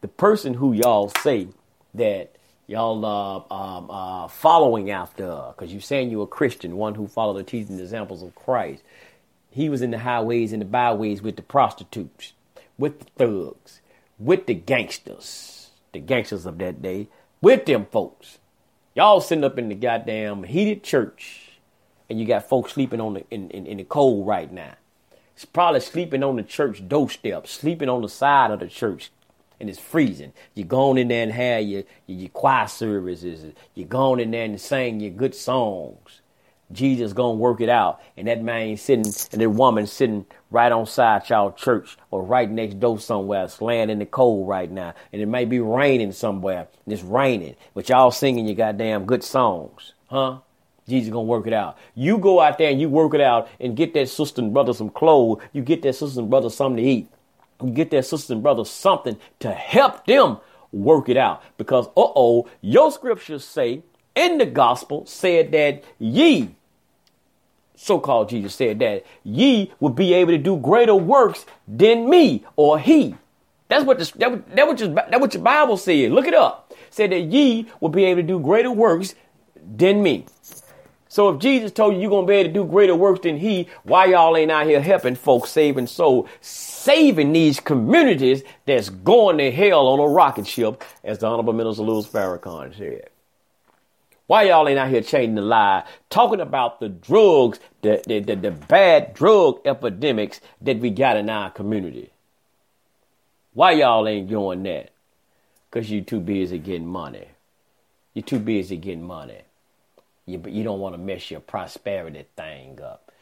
the person who y'all say that y'all following after, because you're saying you're a Christian, one who follow the teaching and examples of Christ. He was in the highways and the byways with the prostitutes, with the thugs, with the gangsters of that day, with them folks. Y'all sitting up in the goddamn heated church, and you got folks sleeping on in the cold right now. It's probably sleeping on the church doorstep, sleeping on the side of the church, and it's freezing. You're going in there and have your choir services. You're going in there and sing your good songs. Jesus gonna work it out, and that man sitting and that woman sitting right on side y'all church or right next door somewhere, it's laying in the cold right now, and it may be raining somewhere, and it's raining, but y'all singing your goddamn good songs, huh? Jesus gonna work it out. You go out there and you work it out and get that sister and brother some clothes. You get that sister and brother something to eat. You get that sister and brother something to help them work it out, because your scriptures say in the gospel said that ye. So-called Jesus said that ye will be able to do greater works than me or he. That's what your Bible said. Look it up. Said that ye will be able to do greater works than me. So if Jesus told you you're going to be able to do greater works than he, why y'all ain't out here helping folks saving souls, saving these communities that's going to hell on a rocket ship, as the Honorable Minister Louis Farrakhan said? Why y'all ain't out here changing the lie, talking about the drugs, the bad drug epidemics that we got in our community? Why y'all ain't doing that? Because you too busy getting money. You're too busy getting money. You don't want to mess your prosperity thing up.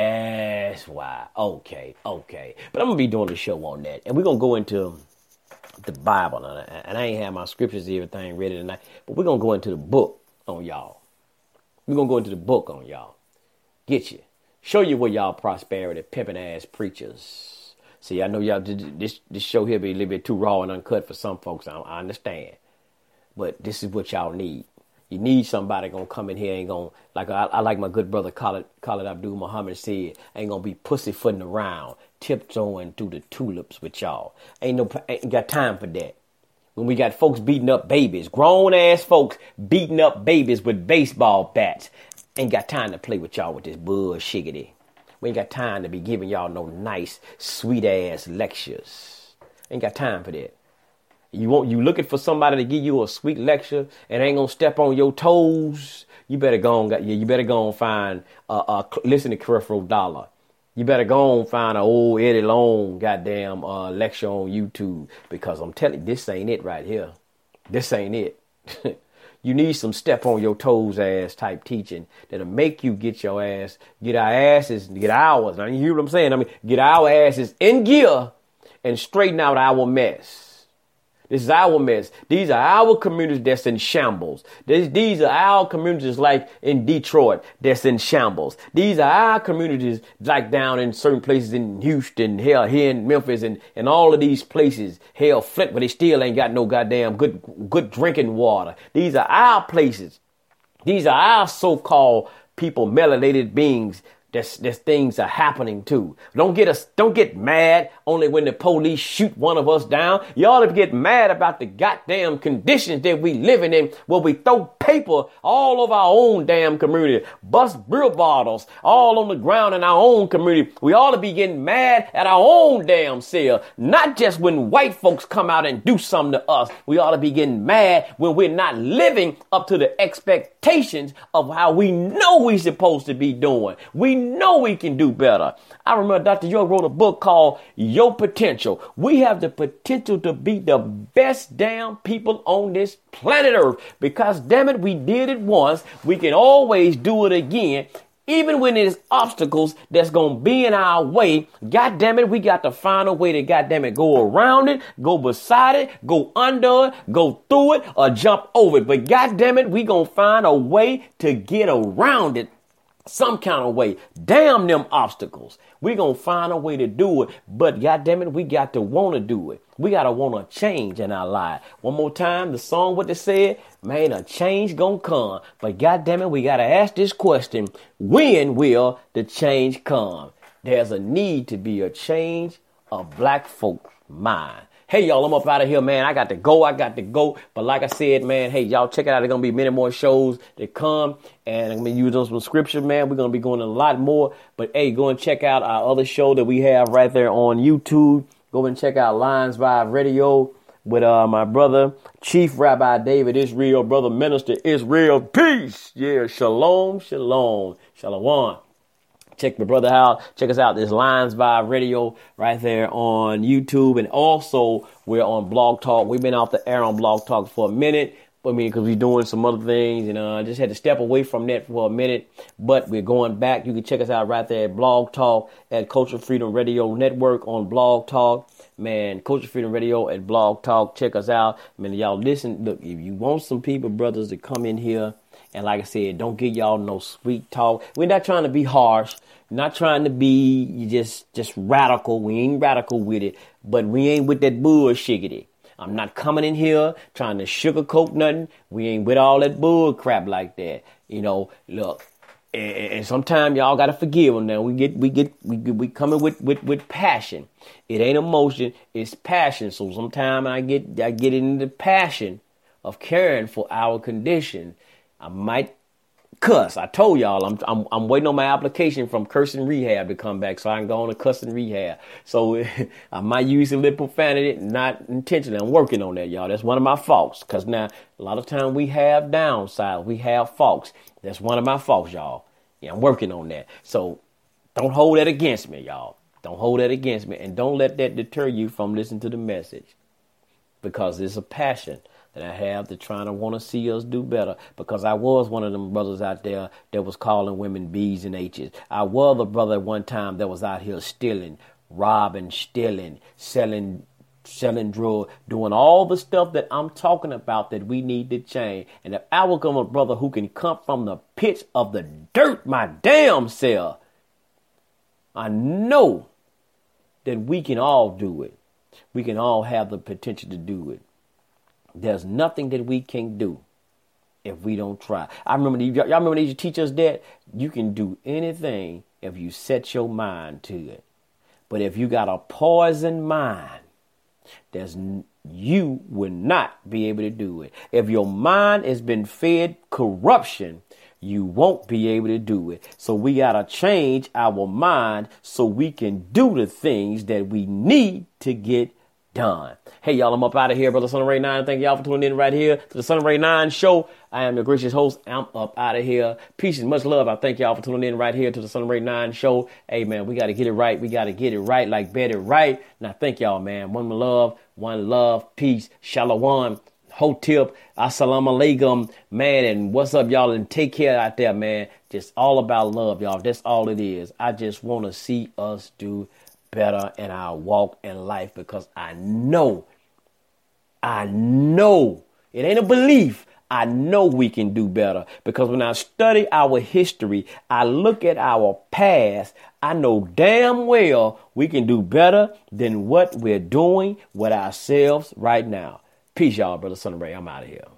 That's why. Okay. But I'm going to be doing a show on that. And we're going to go into the Bible. And I ain't have my scriptures and everything ready tonight. But we're going to go into the book on y'all. We're going to go into the book on y'all. Get you. Show you where y'all prosperity, pimping ass preachers. See, I know y'all, this show here be a little bit too raw and uncut for some folks. I understand. But this is what y'all need. You need somebody going to come in here and going, like I like my good brother Khalid Abdul Muhammad said, ain't going to be pussyfooting around, tiptoeing through the tulips with y'all. Ain't got time for that. When we got folks beating up babies, grown ass folks beating up babies with baseball bats, ain't got time to play with y'all with this bullshiggity. We ain't got time to be giving y'all no nice, sweet ass lectures. Ain't got time for that. You looking for somebody to give you a sweet lecture and ain't gonna step on your toes? You better go and find listen to Creflo Dollar. You better go and find an old Eddie Long goddamn lecture on YouTube, because I'm telling you, this ain't it right here. This ain't it. You need some step on your toes ass type teaching that'll make you get our asses, get ours. Now you hear what I'm saying? I mean, get our asses in gear and straighten out our mess. This is our mess. These are our communities that's in shambles. These are our communities like in Detroit that's in shambles. These are our communities like down in certain places in Houston, hell, here in Memphis and all of these places, hell, Flint, but they still ain't got no goddamn good drinking water. These are our places. These are our so-called people, melanated beings. There's things are happening too. Don't get mad only when the police shoot one of us down. You ought to get mad about the goddamn conditions that we living in, where we throw paper all over our own damn community, bust beer bottles all on the ground in our own community. We ought to be getting mad at our own damn self, not just when white folks come out and do something to us. We ought to be getting mad when we're not living up to the expectations of how we know we're supposed to be doing. We know we can do better. I remember Dr. York wrote a book called Your Potential. We have the potential to be the best damn people on this planet Earth, because damn it, we did it once. We can always do it again. Even when there's obstacles that's going to be in our way, God damn it, we got to find a way to, God damn it, go around it, go beside it, go under it, go through it, or jump over it. But God damn it, we going to find a way to get around it some kind of way. Damn them obstacles. We going to find a way to do it. But God damn it, we got to want to do it. We got to want to change in our life. One more time, the song, what they said, man, a change gonna come. But God damn it, we got to ask this question: when will the change come? There's a need to be a change of black folks' mind. Hey, y'all, I'm up out of here, man. I got to go. But like I said, man, hey, y'all check it out. There's going to be many more shows that come. And I'm going to use those some scripture, man. We're going to be going a lot more. But, hey, go and check out our other show that we have right there on YouTube. Go and check out Lions Vibe Radio with my brother, Chief Rabbi David Israel, brother minister Israel. Peace. Yeah, shalom, shalom, shalom. Check my brother out. Check us out. This Lions Vibe Radio right there on YouTube. And also, we're on Blog Talk. We've been off the air on Blog Talk for a minute. Because we're doing some other things. And I just had to step away from that for a minute. But we're going back. You can check us out right there at Blog Talk at Culture Freedom Radio Network on Blog Talk. Man, Culture Freedom Radio at Blog Talk. Check us out. Man, y'all listen. Look, if you want some people, brothers, to come in here. And like I said, don't get y'all no sweet talk. We're not trying to be harsh. We're not trying to be just radical. We ain't radical with it. But we ain't with that bullshiggity. I'm not coming in here trying to sugarcoat nothing. We ain't with all that bull crap like that. You know, look. And sometimes y'all gotta forgive them. Now we coming with passion. It ain't emotion. It's passion. So sometimes I get into the passion of caring for our condition. I might cuss. I told y'all I'm waiting on my application from cursing rehab to come back so I can go on to cussing rehab. So I might use a little profanity, not intentionally. I'm working on that, y'all. That's one of my faults. Because now a lot of time we have downsides. We have faults. That's one of my faults, y'all. Yeah, I'm working on that. So don't hold that against me, y'all. Don't hold that against me. And don't let that deter you from listening to the message. Because it's a passion that I have to trying to want to see us do better. Because I was one of them brothers out there that was calling women B's and H's. I was a brother at one time that was out here stealing, robbing, stealing, selling drugs, doing all the stuff that I'm talking about that we need to change. And if I will come a brother who can come from the pits of the dirt, my damn self, I know that we can all do it. We can all have the potential to do it. There's nothing that we can't do if we don't try. Y'all remember they used to teach us that you can do anything if you set your mind to it. But if you got a poisoned mind, you will not be able to do it. If your mind has been fed corruption, you won't be able to do it. So we got to change our mind so we can do the things that we need to get done. Hey, y'all, I'm up out of here, Brother Son of Ray 9. Thank y'all for tuning in right here to the Son of Ray 9 show. I am your gracious host. I'm up out of here. Peace and much love. I thank y'all for tuning in right here to the Son of Ray 9 show. Hey, man, we got to get it right. We got to get it right like Betty Wright. And I thank y'all, man. One love, peace, shalom, hotep, assalamu alaikum, man. And what's up, y'all? And take care out there, man. Just all about love, y'all. That's all it is. I just want to see us do better in our walk in life because I know it ain't a belief. I know we can do better because when I study our history, I look at our past, I know damn well we can do better than what we're doing with ourselves right now. Peace, y'all, Brother Son of Ray. I'm out of here.